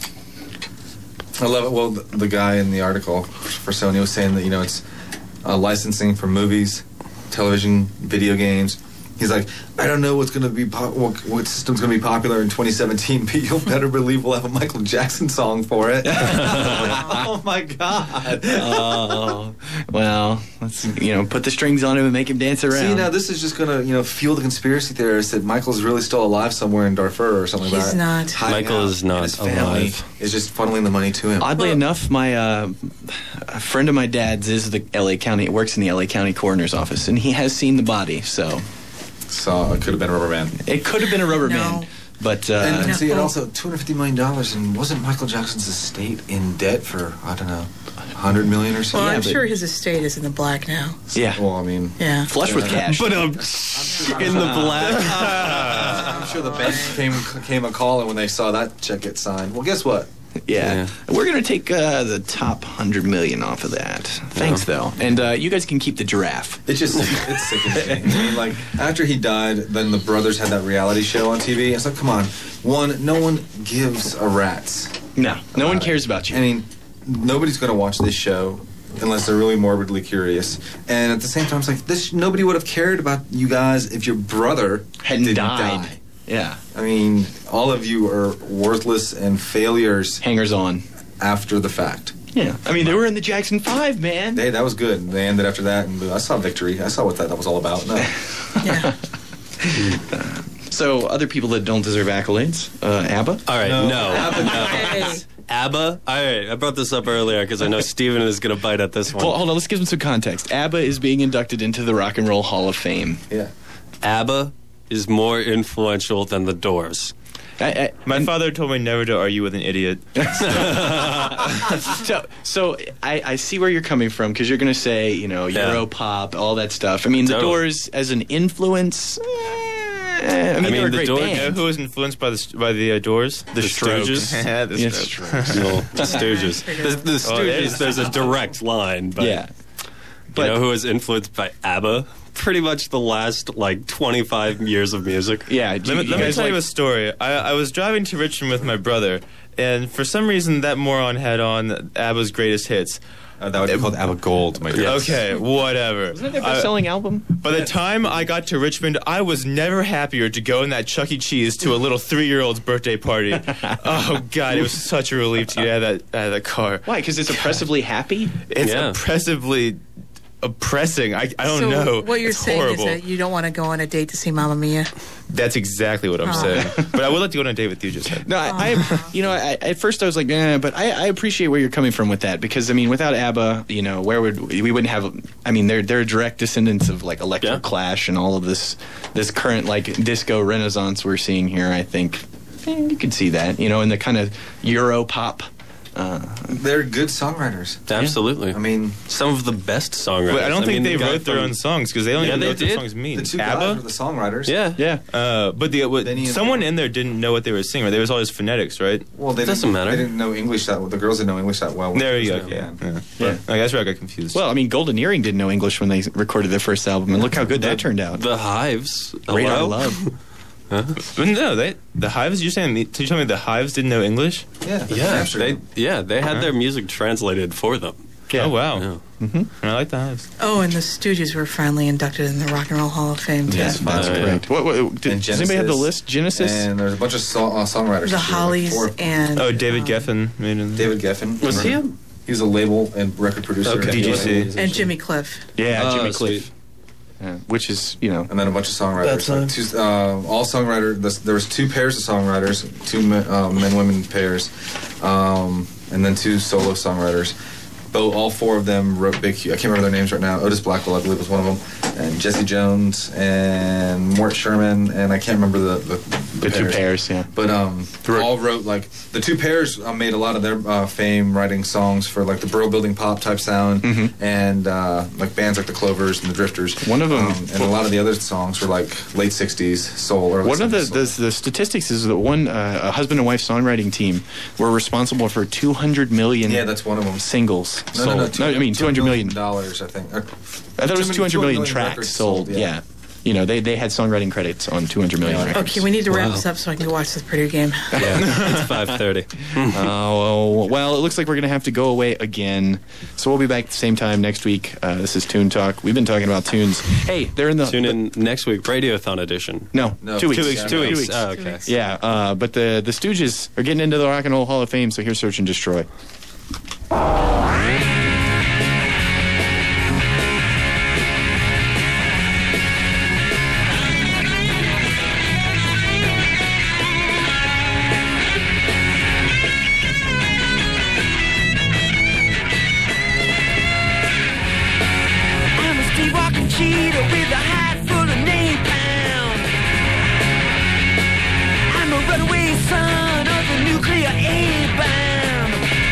I love it. Well, the, the guy in the article for Sony was saying that, you know, it's uh, licensing for movies, television, video games. He's like, I don't know what's going to be po- what, what system's going to be popular in twenty seventeen, but you'll better believe we'll have a Michael Jackson song for it. Oh my God! Oh, well, let's you know put the strings on him and make him dance around. See, now this is just going to you know fuel the conspiracy theorists that Michael's really still alive somewhere in Darfur or something like He's that. not. Hiding Michael out, is not and his family alive. is just funneling the money to him. Oddly Well- enough, my uh, a friend of my dad's is the L A County works in the L A County Coroner's Office, and he has seen the body, so So it could have been a rubber band. it could have been a rubber No. band. But uh, And, and see, it No. also two hundred fifty million dollars, and wasn't Michael Jackson's estate in debt for I don't know, one hundred million or Well, something? Yeah, I'm but- sure his estate is in the black now. yeah, Well, I mean, Yeah. flush with cash. But um, in the black. I'm sure the bank came came a calling when they saw that check get signed. Well, guess what? Yeah. Yeah. We're going to take uh, the top one hundred million off of that. Thanks, though. And uh, you guys can keep the giraffe. It just it's sickening. I mean, like after he died, then the brothers had that reality show on T V. It's like, come on, one, no one gives a rat's. No, no one about cares it. about you. I mean, nobody's going to watch this show unless they're really morbidly curious. And at the same time, it's like this. Nobody would have cared about you guys if your brother Hadn't didn't died. die. Yeah. I mean, all of you are worthless and failures Hangers on. after the fact. Yeah. I mean, they were in the Jackson five, man. Hey, that was good. They ended after that, and I saw victory. I saw what that, that was all about. No. Yeah. So, other people that don't deserve accolades, uh, ABBA. All right, No. no. Hey. ABBA? All right, I brought this up earlier because I know Steven is going to bite at this one. Well, hold on. Let's give them some context. ABBA is being inducted into the Rock and Roll Hall of Fame. Yeah. ABBA is more influential than the Doors. I, I, My father told me never to argue with an idiot. So, so I, I see where you're coming from because you're going to say, you know, Yeah. Europop, all that stuff. I mean, the Totally. Doors as an influence. eh, I mean, mean, they're a the great Doors- You know band. who was influenced by the by the uh, Doors? The Stooges. Yeah, the Yes, Strokes. No, the Stooges. The, the Oh, yeah. Stooges, there's a direct line, but Yeah. you know who was influenced by ABBA? Pretty much the last, like, twenty-five years of music. Yeah. Let do me, you let me guys tell you like- a story. I, I was driving to Richmond with my brother, and for some reason that moron had on ABBA's greatest hits. Uh, that would be called ABBA Gold, my dear. Yes. Okay, whatever. Isn't that their I- best-selling album? By the time I got to Richmond, I was never happier to go in that Chuck E. Cheese to a little three-year-old's birthday party. Oh, God, it was such a relief to get out of that, out of that car. Why? Because it's oppressively happy? It's Yeah. oppressively oppressing. I, I don't so know. what you're it's saying horrible. is that you don't want to go on a date to see Mamma Mia. That's exactly what I'm Oh. saying. But I would like to go on a date with you, just said. No, I, I you know, I, at first I was like, eh, but I, I appreciate where you're coming from with that because I mean, without ABBA, you know, where would we wouldn't have? I mean, they're they're direct descendants of like Electric Yeah. Clash and all of this this current like disco renaissance we're seeing here. I think eh, you could see that, you know, in the kind of Euro pop. Uh, They're good songwriters. Absolutely. I mean, Some of the best songwriters. But I don't think mean, they the guy wrote their from- own songs because they don't Yeah, even know they what their did. songs mean. the two guys ABBA? were the songwriters. Yeah. yeah, Uh, but the what, Benny and someone Bill. in there didn't know what they were singing. Right? There was always phonetics, right? Well, they Doesn't didn't, matter. They didn't know English that well. The girls didn't know English that well. There you Yeah. go. Yeah, yeah. Yeah. Okay, that's where I got confused. Well, I mean, Golden Earring didn't know English when they recorded their first album, and look how good that turned out. The Hives. Radar Hello? Love. But no, they the Hives. You're saying? Did you tell me the Hives didn't know English? Yeah, that's Yeah, damn true. they yeah they had their music translated for them. Oh wow. Yeah. And I like the Hives. Oh, and the Stooges were finally inducted in the Rock and Roll Hall of Fame. too. Yes, that's Uh, yeah. correct. What, what, did, And does anybody have the Genesis. list? Genesis. And there's a bunch of so- uh, songwriters. The this year, like Hollies four. and Oh, David um, Geffen made it. David Geffen. Was he He was a label and record producer. Okay. D G C. and Jimmy Cliff. yeah, Oh, Jimmy sweet. Cliff. uh, which is, you know, And then a bunch of songwriters. That's Like two, uh, all songwriter. This, there was two pairs of songwriters, two men, uh, men-women pairs, um, and then two solo songwriters. Both, all four of them wrote big. I can't remember their names right now. Otis Blackwell, I believe, was one of them, and Jesse Jones and Mort Sherman, and I can't remember the the, the two pairs, yeah. But um, all wrote like the two pairs uh, made a lot of their uh, fame writing songs for like the Burl Building pop type sound, Mm-hmm. and uh, like bands like the Clovers and the Drifters. One of them, um, and a lot of the other songs were like late sixties soul. Or One of the, the the statistics is that one uh, a husband and wife songwriting team were responsible for two hundred million Yeah, that's one of them. singles No, sold. no, no, two, I mean two hundred million. dollars. I think. Or, I thought it was two hundred million records tracks sold. yeah. Yeah. You know, they, they had songwriting credits on two hundred million records. Okay, we need to wrap Wow. this up so I can go watch this Purdue game. Yeah, it's five thirty. Oh, well, it looks like we're going to have to go away again. So we'll be back at the same time next week. Uh, this is Tune Talk. We've been talking about tunes. Hey, they're in the... Tune in next week, Radiothon edition. No, No, two weeks. two weeks, Two Yeah, weeks. Oh, okay. Yeah, uh, but the, the Stooges are getting into the Rock and Roll Hall of Fame, so here's Search and Destroy. I'm a street-walking cheetah with a hide full of napalm. I'm a runaway son of the nuclear A-bomb.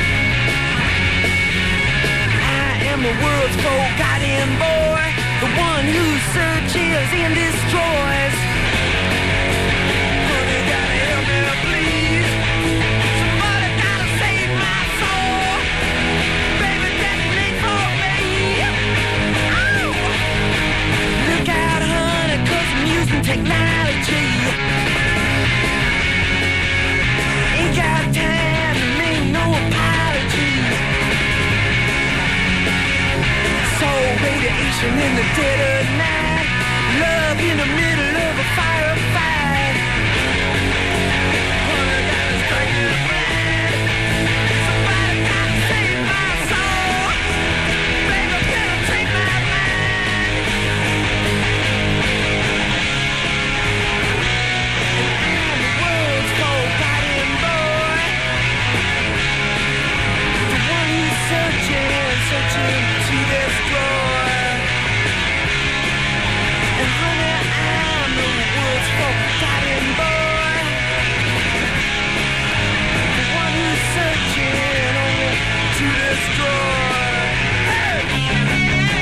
I am the world's forgotten boy, the one who searches and destroys. Honey, gotta help me, please. Somebody gotta save my soul. Baby, detonate for me. Oh! Look out, honey, 'cause I'm using technology. Ain't got time to make no apologies. So radiation in the dead of night, love in the middle of a firefight. Honey, gotta strike me blind. Somebody gotta save my soul. Baby, penetrate my mind. And I'm the world's forgotten boy, the one who's searching, searching to destroy. And honey, I'm the world's forgotten boy, the one who's searching only to destroy. Hey!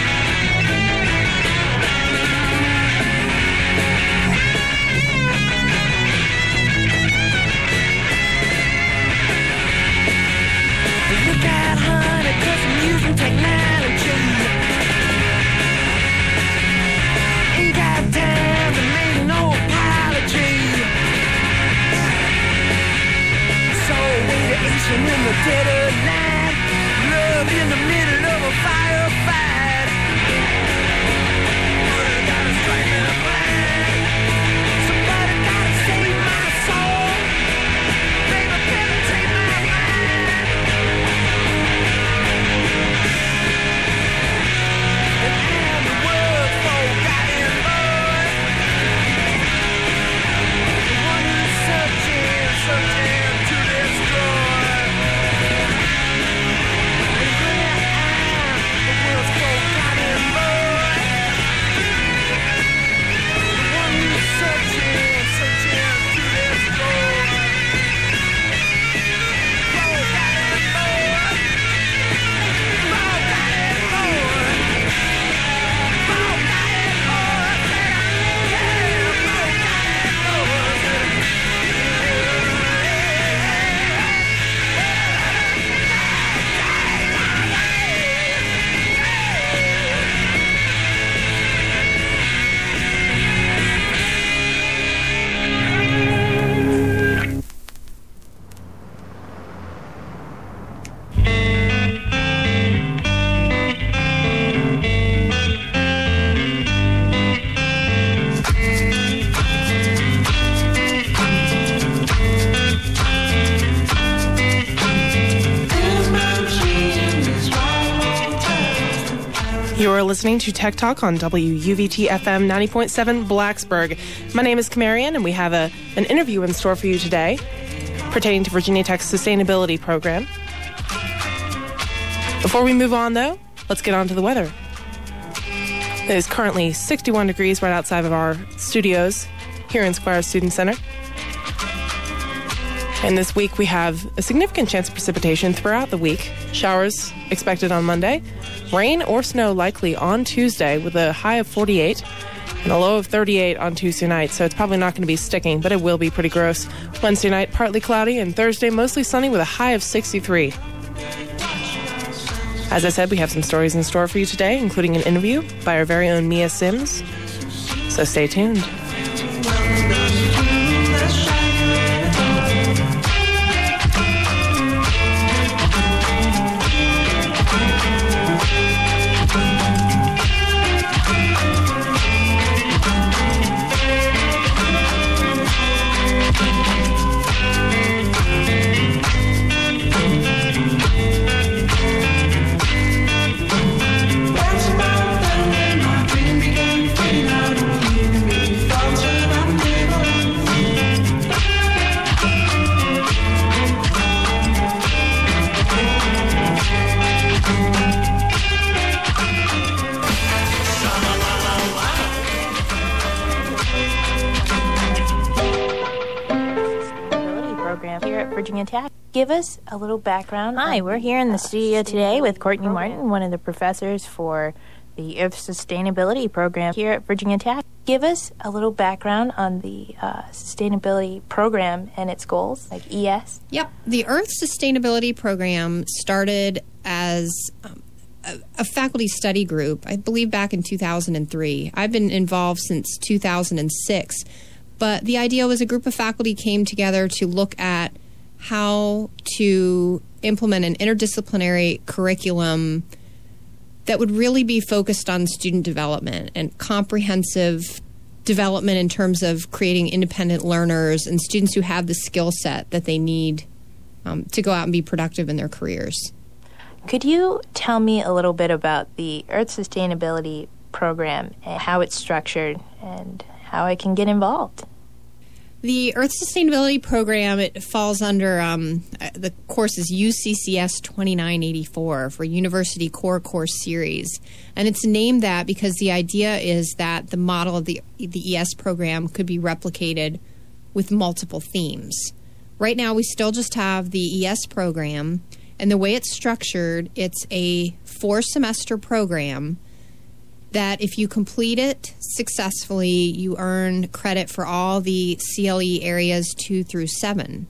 Look out, honey, 'cause I'm using technology. Ain't got time to make no apology. So radiation in the dead of night, love in the middle of a firefight. Honey, gotta strike me blind. Somebody gotta save my soul. Baby, penetrate my mind. And I'm the world's forgotten boy, the one who's searching, searching to destroy. And honey, You're listening to Tech Talk on W U V T F M ninety point seven Blacksburg. My name is Camarian, and we have a, an interview in store for you today pertaining to Virginia Tech's sustainability program. Before we move on, though, let's get on to the weather. It is currently sixty-one degrees right outside of our studios here in Squire Student Center. And this week we have a significant chance of precipitation throughout the week. Showers expected on Monday. Rain or snow likely on Tuesday with a high of forty-eight and a low of thirty-eight on Tuesday night. So it's probably not going to be sticking, but it will be pretty gross. Wednesday night, partly cloudy, and Thursday mostly sunny with a high of sixty-three. As I said, we have some stories in store for you today, including an interview by our very own Mia Sims. So stay tuned. Virginia Tech. Give us a little background. Hi, we're here in the studio today with Courtney Martin, one of the professors for the Earth Sustainability Program here at Virginia Tech. Give us a little background on the uh, sustainability program and its goals, like E S. Yep. The Earth Sustainability Program started as um, a, a faculty study group, I believe back in two thousand three. I've been involved since two thousand six. But the idea was a group of faculty came together to look at how to implement an interdisciplinary curriculum that would really be focused on student development and comprehensive development in terms of creating independent learners and students who have the skill set that they need um, to go out and be productive in their careers. Could you tell me a little bit about the Earth Sustainability Program and how it's structured and how I can get involved? The Earth Sustainability Program, it falls under, um, the course is U C C S twenty-nine eighty-four for University Core Course Series. And it's named that because the idea is that the model of the, the E S program could be replicated with multiple themes. Right now, we still just have the E S program, and the way it's structured, it's a four-semester program that if you complete it successfully, you earn credit for all the C L E areas two through seven.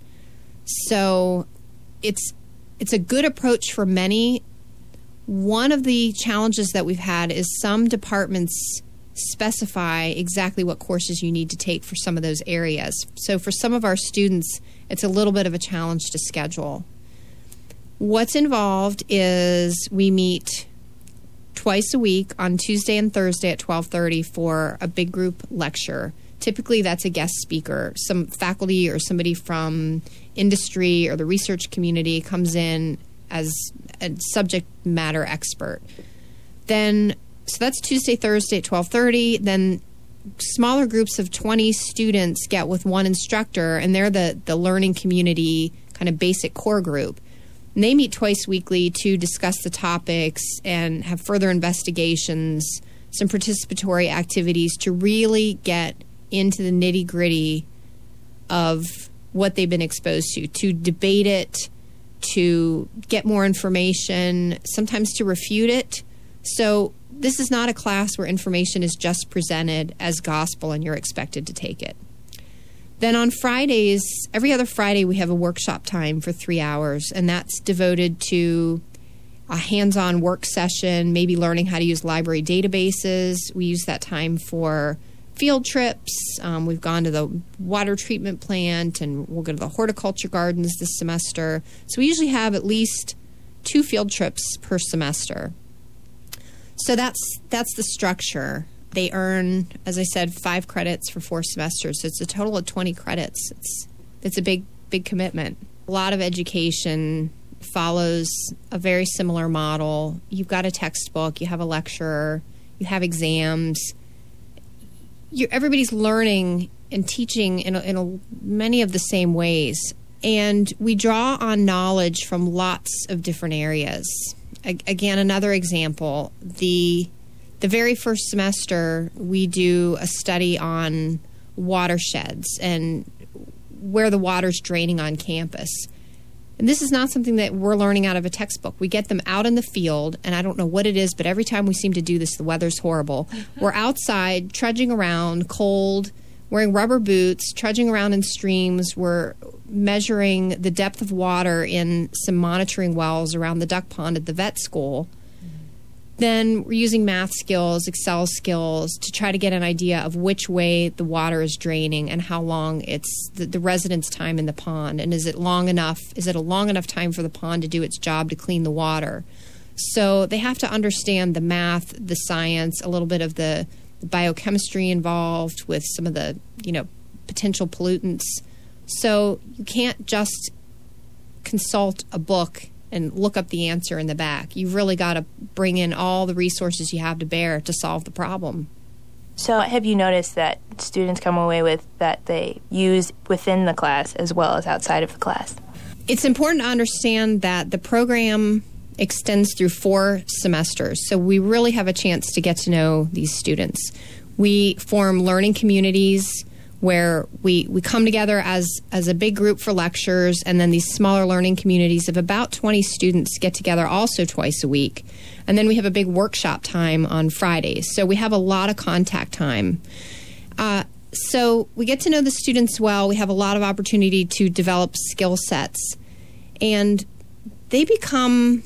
So it's it's a good approach for many. One of the challenges that we've had is some departments specify exactly what courses you need to take for some of those areas. So for some of our students, it's a little bit of a challenge to schedule. What's involved is we meet twice a week on Tuesday and Thursday at twelve thirty for a big group lecture. Typically, that's a guest speaker. Some faculty or somebody from industry or the research community comes in as a subject matter expert. Then, so that's Tuesday, Thursday at twelve thirty. Then smaller groups of twenty students get with one instructor, and they're the, the learning community kind of basic core group. And they meet twice weekly to discuss the topics and have further investigations, some participatory activities to really get into the nitty-gritty of what they've been exposed to, to debate it, to get more information, sometimes to refute it. So this is not a class where information is just presented as gospel and you're expected to take it. Then on Fridays, every other Friday, we have a workshop time for three hours, and that's devoted to a hands-on work session, maybe learning how to use library databases. We use that time for field trips. Um, we've gone to the water treatment plant, and we'll go to the horticulture gardens this semester. So we usually have at least two field trips per semester. So that's that's the structure. They earn, as I said, five credits for four semesters. So it's a total of twenty credits. It's it's a big, big commitment. A lot of education follows a very similar model. You've got a textbook, you have a lecturer, you have exams. You're, everybody's learning and teaching in, a, in a, many of the same ways. And we draw on knowledge from lots of different areas. A, again, another example, the the very first semester, we do a study on watersheds and where the water's draining on campus. And this is not something that we're learning out of a textbook. We get them out in the field, and I don't know what it is, but every time we seem to do this, the weather's horrible. We're outside, trudging around, cold, wearing rubber boots, trudging around in streams. We're measuring the depth of water in some monitoring wells around the duck pond at the vet school. Then we're using math skills, Excel skills to try to get an idea of which way the water is draining and how long it's the, the residence time in the pond. And is it long enough? Is it a long enough time for the pond to do its job to clean the water? So they have to understand the math, the science, a little bit of the, the biochemistry involved with some of the, you know, potential pollutants. So you can't just consult a book and look up the answer in the back. You've really got to bring in all the resources you have to bear to solve the problem. So have you noticed that students come away with that they use within the class as well as outside of the class? It's important to understand that the program extends through four semesters, so we really have a chance to get to know these students. We form learning communities where we, we come together as, as a big group for lectures, and then these smaller learning communities of about twenty students get together also twice a week. And then we have a big workshop time on Fridays. So we have a lot of contact time. Uh, so we get to know the students well. We have a lot of opportunity to develop skill sets. And they become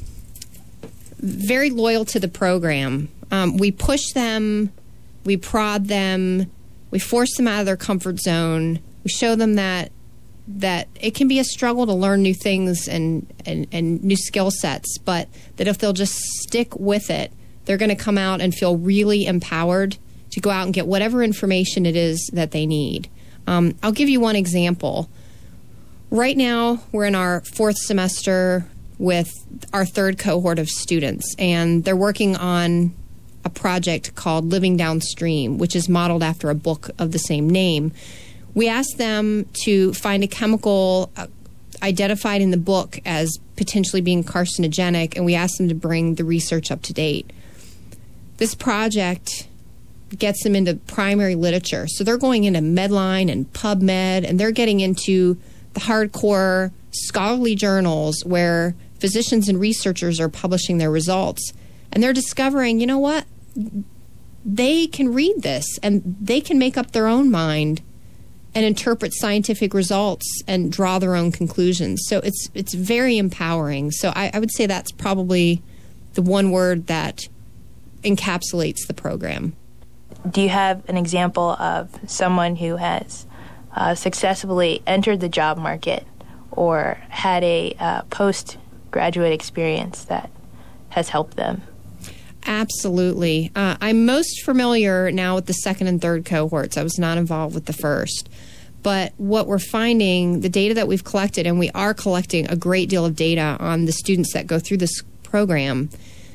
very loyal to the program. Um, we push them, we prod them, we force them out of their comfort zone. We show them that that it can be a struggle to learn new things and, and, and new skill sets, but that if they'll just stick with it, they're going to come out and feel really empowered to go out and get whatever information it is that they need. Um, I'll give you one example. Right now, we're in our fourth semester with our third cohort of students, and they're working on a project called Living Downstream, which is modeled after a book of the same name. We asked them to find a chemical uh, identified in the book as potentially being carcinogenic, and we asked them to bring the research up to date. This project gets them into primary literature. So they're going into Medline and PubMed, and they're getting into the hardcore scholarly journals where physicians and researchers are publishing their results. And they're discovering, you know what? They can read this and they can make up their own mind and interpret scientific results and draw their own conclusions. So it's it's very empowering. So I, I would say that's probably the one word that encapsulates the program. Do you have an example of someone who has uh, successfully entered the job market or had a uh, postgraduate experience that has helped them? Absolutely. Uh, I'm most familiar now with the second and third cohorts. I was not involved with the first. But what we're finding, the data that we've collected, and we are collecting a great deal of data on the students that go through this program,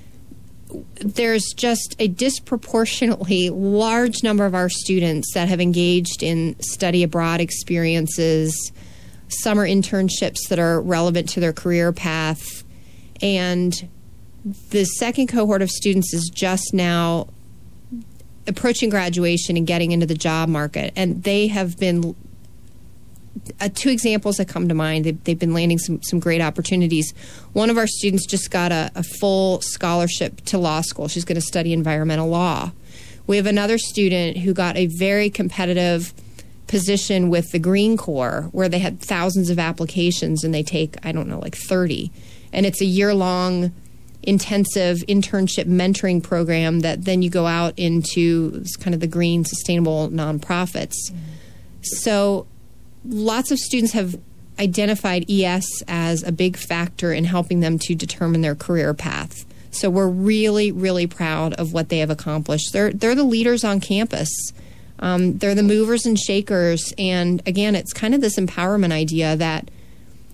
there's just a disproportionately large number of our students that have engaged in study abroad experiences, summer internships that are relevant to their career path, and the second cohort of students is just now approaching graduation and getting into the job market. And they have been, uh, two examples that come to mind, they've, they've been landing some, some great opportunities. One of our students just got a, a full scholarship to law school. She's going to study environmental law. We have another student who got a very competitive position with the Green Corps where they had thousands of applications and they take, I don't know, like thirty. And it's a year-long intensive internship mentoring program that then you go out into kind of the green sustainable nonprofits. Mm-hmm. So lots of students have identified E S as a big factor in helping them to determine their career path. So we're really, really proud of what they have accomplished. They're they're the leaders on campus. Um, they're the movers and shakers. And again, it's kind of this empowerment idea that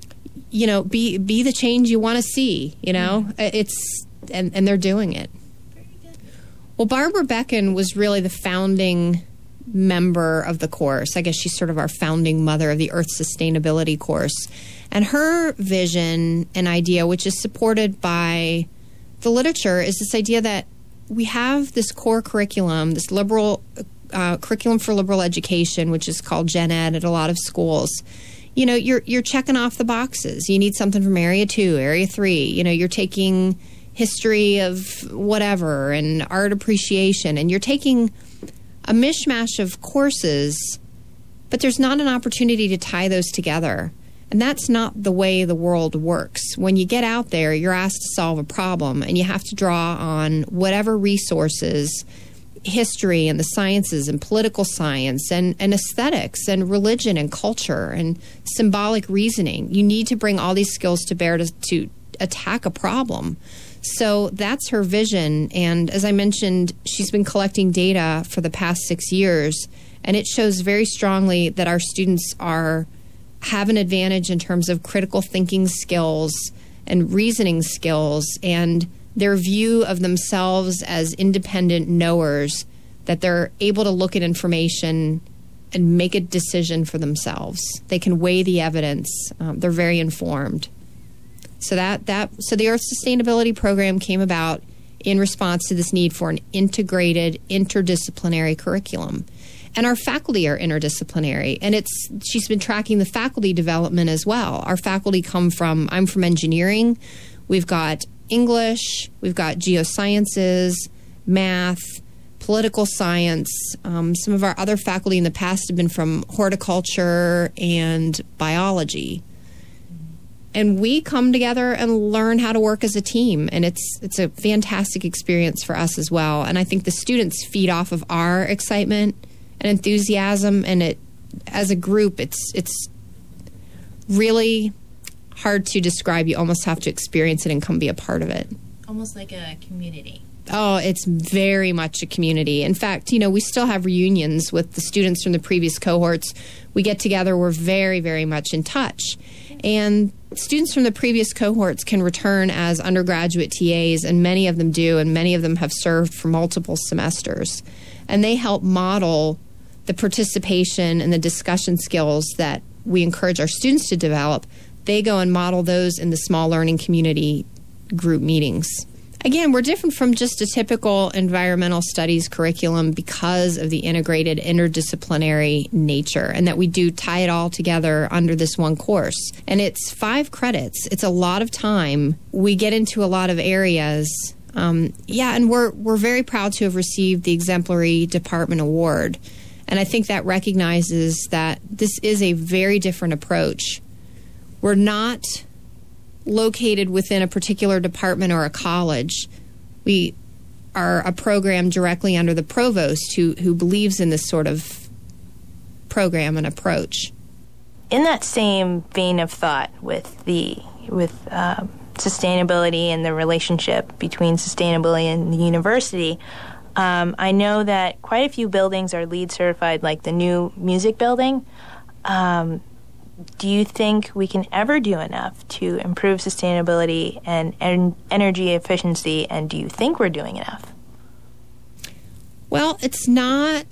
you know, be be the change you want to see. You know, mm-hmm. it's and and they're doing it. Well, Barbara Becken was really the founding member of the course. I guess she's sort of our founding mother of the Earth Sustainability course. And her vision and idea, which is supported by the literature, is this idea that we have this core curriculum, this liberal uh, curriculum for liberal education, which is called Gen Ed at a lot of schools. You know, you're you're checking off the boxes. You need something from Area two, Area three. You know, you're taking history of whatever and art appreciation, and you're taking a mishmash of courses, but there's not an opportunity to tie those together. And that's not the way the world works. When you get out there, you're asked to solve a problem, and you have to draw on whatever resources, history and the sciences and political science and, and aesthetics and religion and culture and symbolic reasoning. You need to bring all these skills to bear to, to attack a problem. So that's her vision. And as I mentioned, she's been collecting data for the past six years, and it shows very strongly that our students are have an advantage in terms of critical thinking skills and reasoning skills and their view of themselves as independent knowers, that they're able to look at information and make a decision for themselves. They can weigh the evidence. Um, they're very informed. So that that so the Earth Sustainability Program came about in response to this need for an integrated, interdisciplinary curriculum. And our faculty are interdisciplinary, and it's she's been tracking the faculty development as well. Our faculty come from, I'm from engineering. We've got English, we've got geosciences, math, political science. Um, some of our other faculty in the past have been from horticulture and biology. And we come together and learn how to work as a team, and it's it's a fantastic experience for us as well. And I think the students feed off of our excitement and enthusiasm, and it, as a group, it's it's really hard to describe. You almost have to experience it and come be a part of it. Almost like a community. Oh, it's very much a community. In fact, you know, we still have reunions with the students from the previous cohorts. We get together, we're very, very much in touch. And students from the previous cohorts can return as undergraduate T As, and many of them do, and many of them have served for multiple semesters. And they help model the participation and the discussion skills that we encourage our students to develop. They go and model those in the small learning community group meetings. Again, we're different from just a typical environmental studies curriculum because of the integrated interdisciplinary nature, and that we do tie it all together under this one course. And it's five credits. It's a lot of time. We get into a lot of areas. Um, yeah, and we're we're very proud to have received the Exemplary Department Award. And I think that recognizes that this is a very different approach. We're not located within a particular department or a college. We are a program directly under the provost who, who believes in this sort of program and approach. In that same vein of thought with the with uh, sustainability and the relationship between sustainability and the university, um, I know that quite a few buildings are LEED certified, like the new music building. Um, Do you think we can ever do enough to improve sustainability and en- energy efficiency, and do you think we're doing enough? Well, it's not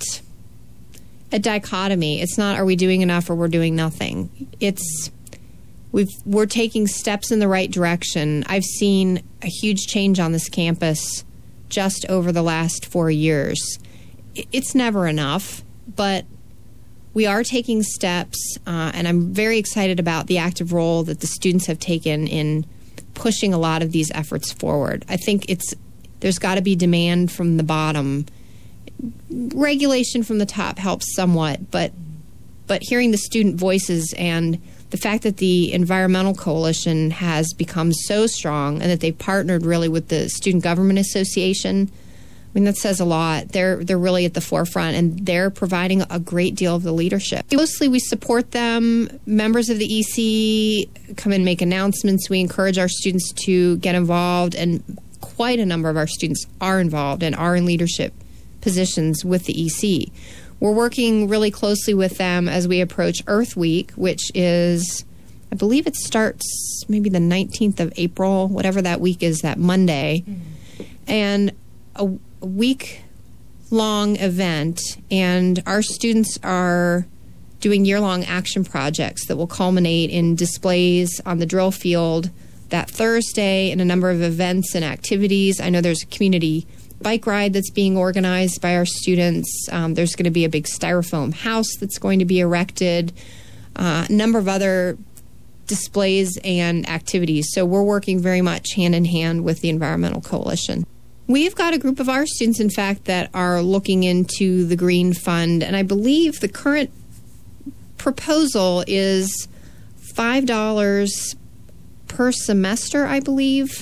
a dichotomy. It's not, are we doing enough or we're doing nothing. It's, we've, we're taking steps in the right direction. I've seen a huge change on this campus just over the last four years. It's never enough, but we are taking steps, uh, and I'm very excited about the active role that the students have taken in pushing a lot of these efforts forward. I think it's there's got to be demand from the bottom. Regulation from the top helps somewhat, but but hearing the student voices and the fact that the Environmental Coalition has become so strong and that they've partnered really with the Student Government Association, I mean, that says a lot. They're they're really at the forefront, and they're providing a great deal of the leadership. Mostly we support them. Members of the E C come and make announcements. We encourage our students to get involved, and quite a number of our students are involved and are in leadership positions with the E C. We're working really closely with them as we approach Earth Week, which is I believe it starts maybe the nineteenth of April, whatever that week is, that Monday. Mm-hmm. And a, a week-long event, and our students are doing year-long action projects that will culminate in displays on the drill field that Thursday and a number of events and activities. I know there's a community bike ride that's being organized by our students. Um, there's going to be a big styrofoam house that's going to be erected. Uh, a number of other displays and activities. So we're working very much hand in hand with the Environmental Coalition. We've got a group of our students, in fact, that are looking into the Green Fund, and I believe the current proposal is five dollars per semester, I believe.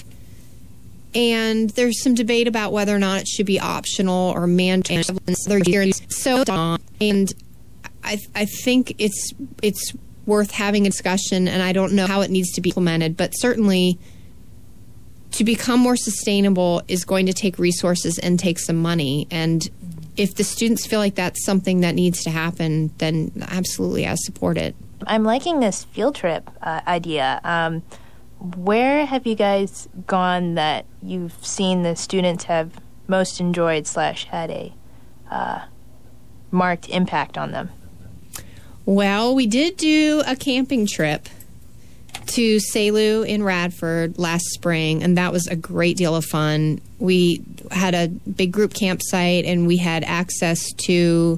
And there's some debate about whether or not it should be optional or mandatory. So, and I, I think it's it's worth having a discussion, and I don't know how it needs to be implemented, but certainly to become more sustainable is going to take resources and take some money. And if the students feel like that's something that needs to happen, then absolutely I support it. I'm liking this field trip uh, idea. Um, Where have you guys gone that you've seen the students have most enjoyed slash had a uh, marked impact on them? Well, we did do a camping trip to Salu in Radford last spring, and that was a great deal of fun. We had a big group campsite, and we had access to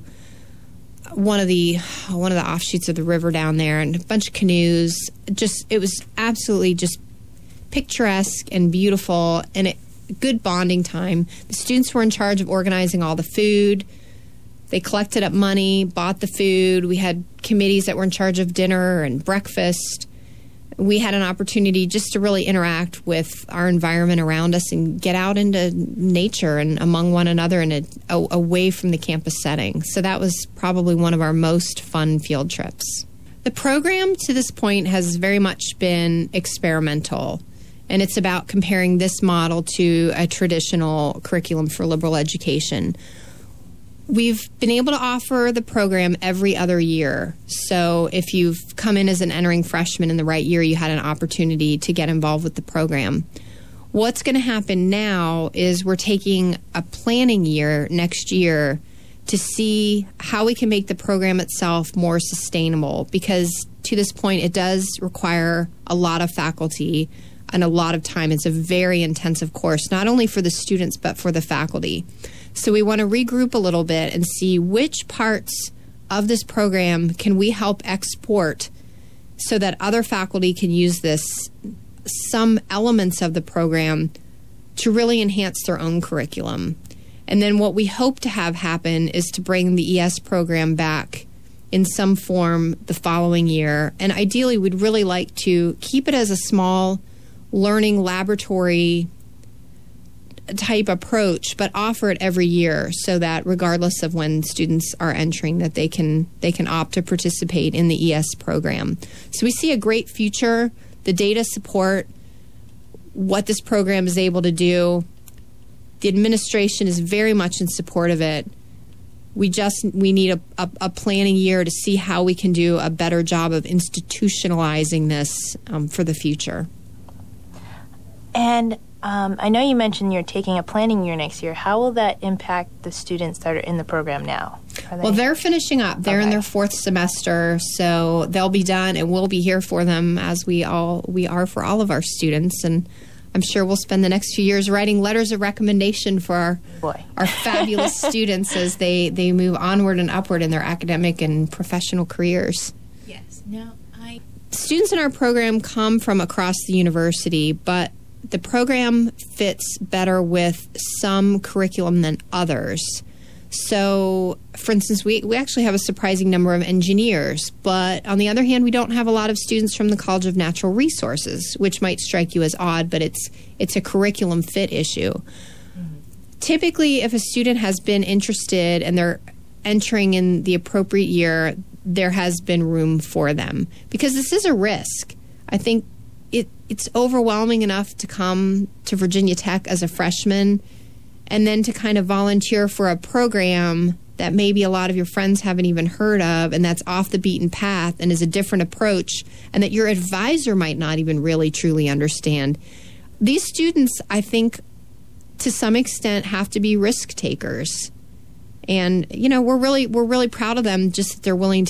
one of the one of the offshoots of the river down there, and a bunch of canoes. Just it was absolutely just picturesque and beautiful, and a good bonding time. The students were in charge of organizing all the food. They collected up money, bought the food. We had committees that were in charge of dinner and breakfast. We had an opportunity just to really interact with our environment around us and get out into nature and among one another and a, a, away from the campus setting. So that was probably one of our most fun field trips. The program to this point has very much been experimental, and it's about comparing this model to a traditional curriculum for liberal education. We've been able to offer the program every other year. So if you've come in as an entering freshman in the right year, you had an opportunity to get involved with the program. What's going to happen now is we're taking a planning year next year to see how we can make the program itself more sustainable, because to this point it does require a lot of faculty and a lot of time. It's a very intensive course, not only for the students but for the faculty. So we want to regroup a little bit and see which parts of this program can we help export so that other faculty can use this, some elements of the program, to really enhance their own curriculum. And then what we hope to have happen is to bring the E S program back in some form the following year. And ideally, we'd really like to keep it as a small learning laboratory type approach, but offer it every year so that regardless of when students are entering, that they can they can opt to participate in the E S program. So we see a great future. The data support what this program is able to do. The administration is very much in support of it. We just we need a, a, a planning year to see how we can do a better job of institutionalizing this um, for the future. And um, I know you mentioned you're taking a planning year next year. How will that impact the students that are in the program now? Are they- well, they're finishing up. They're okay. in their fourth semester, so they'll be done, and we'll be here for them as we all we are for all of our students. And I'm sure we'll spend the next few years writing letters of recommendation for our, Boy. our fabulous students as they, they move onward and upward in their academic and professional careers. Yes. Now, I... Students in our program come from across the university, but the program fits better with some curriculum than others. So, for instance, we, we actually have a surprising number of engineers, but on the other hand, we don't have a lot of students from the College of Natural Resources, which might strike you as odd, but it's it's a curriculum fit issue. Mm-hmm. Typically, if a student has been interested and they're entering in the appropriate year, there has been room for them, because this is a risk. I think it it's overwhelming enough to come to Virginia Tech as a freshman and then to kind of volunteer for a program that maybe a lot of your friends haven't even heard of, and that's off the beaten path and is a different approach, and that your advisor might not even really truly understand. These students, I think, to some extent, have to be risk takers. And, you know, we're really we're really proud of them, just that they're willing to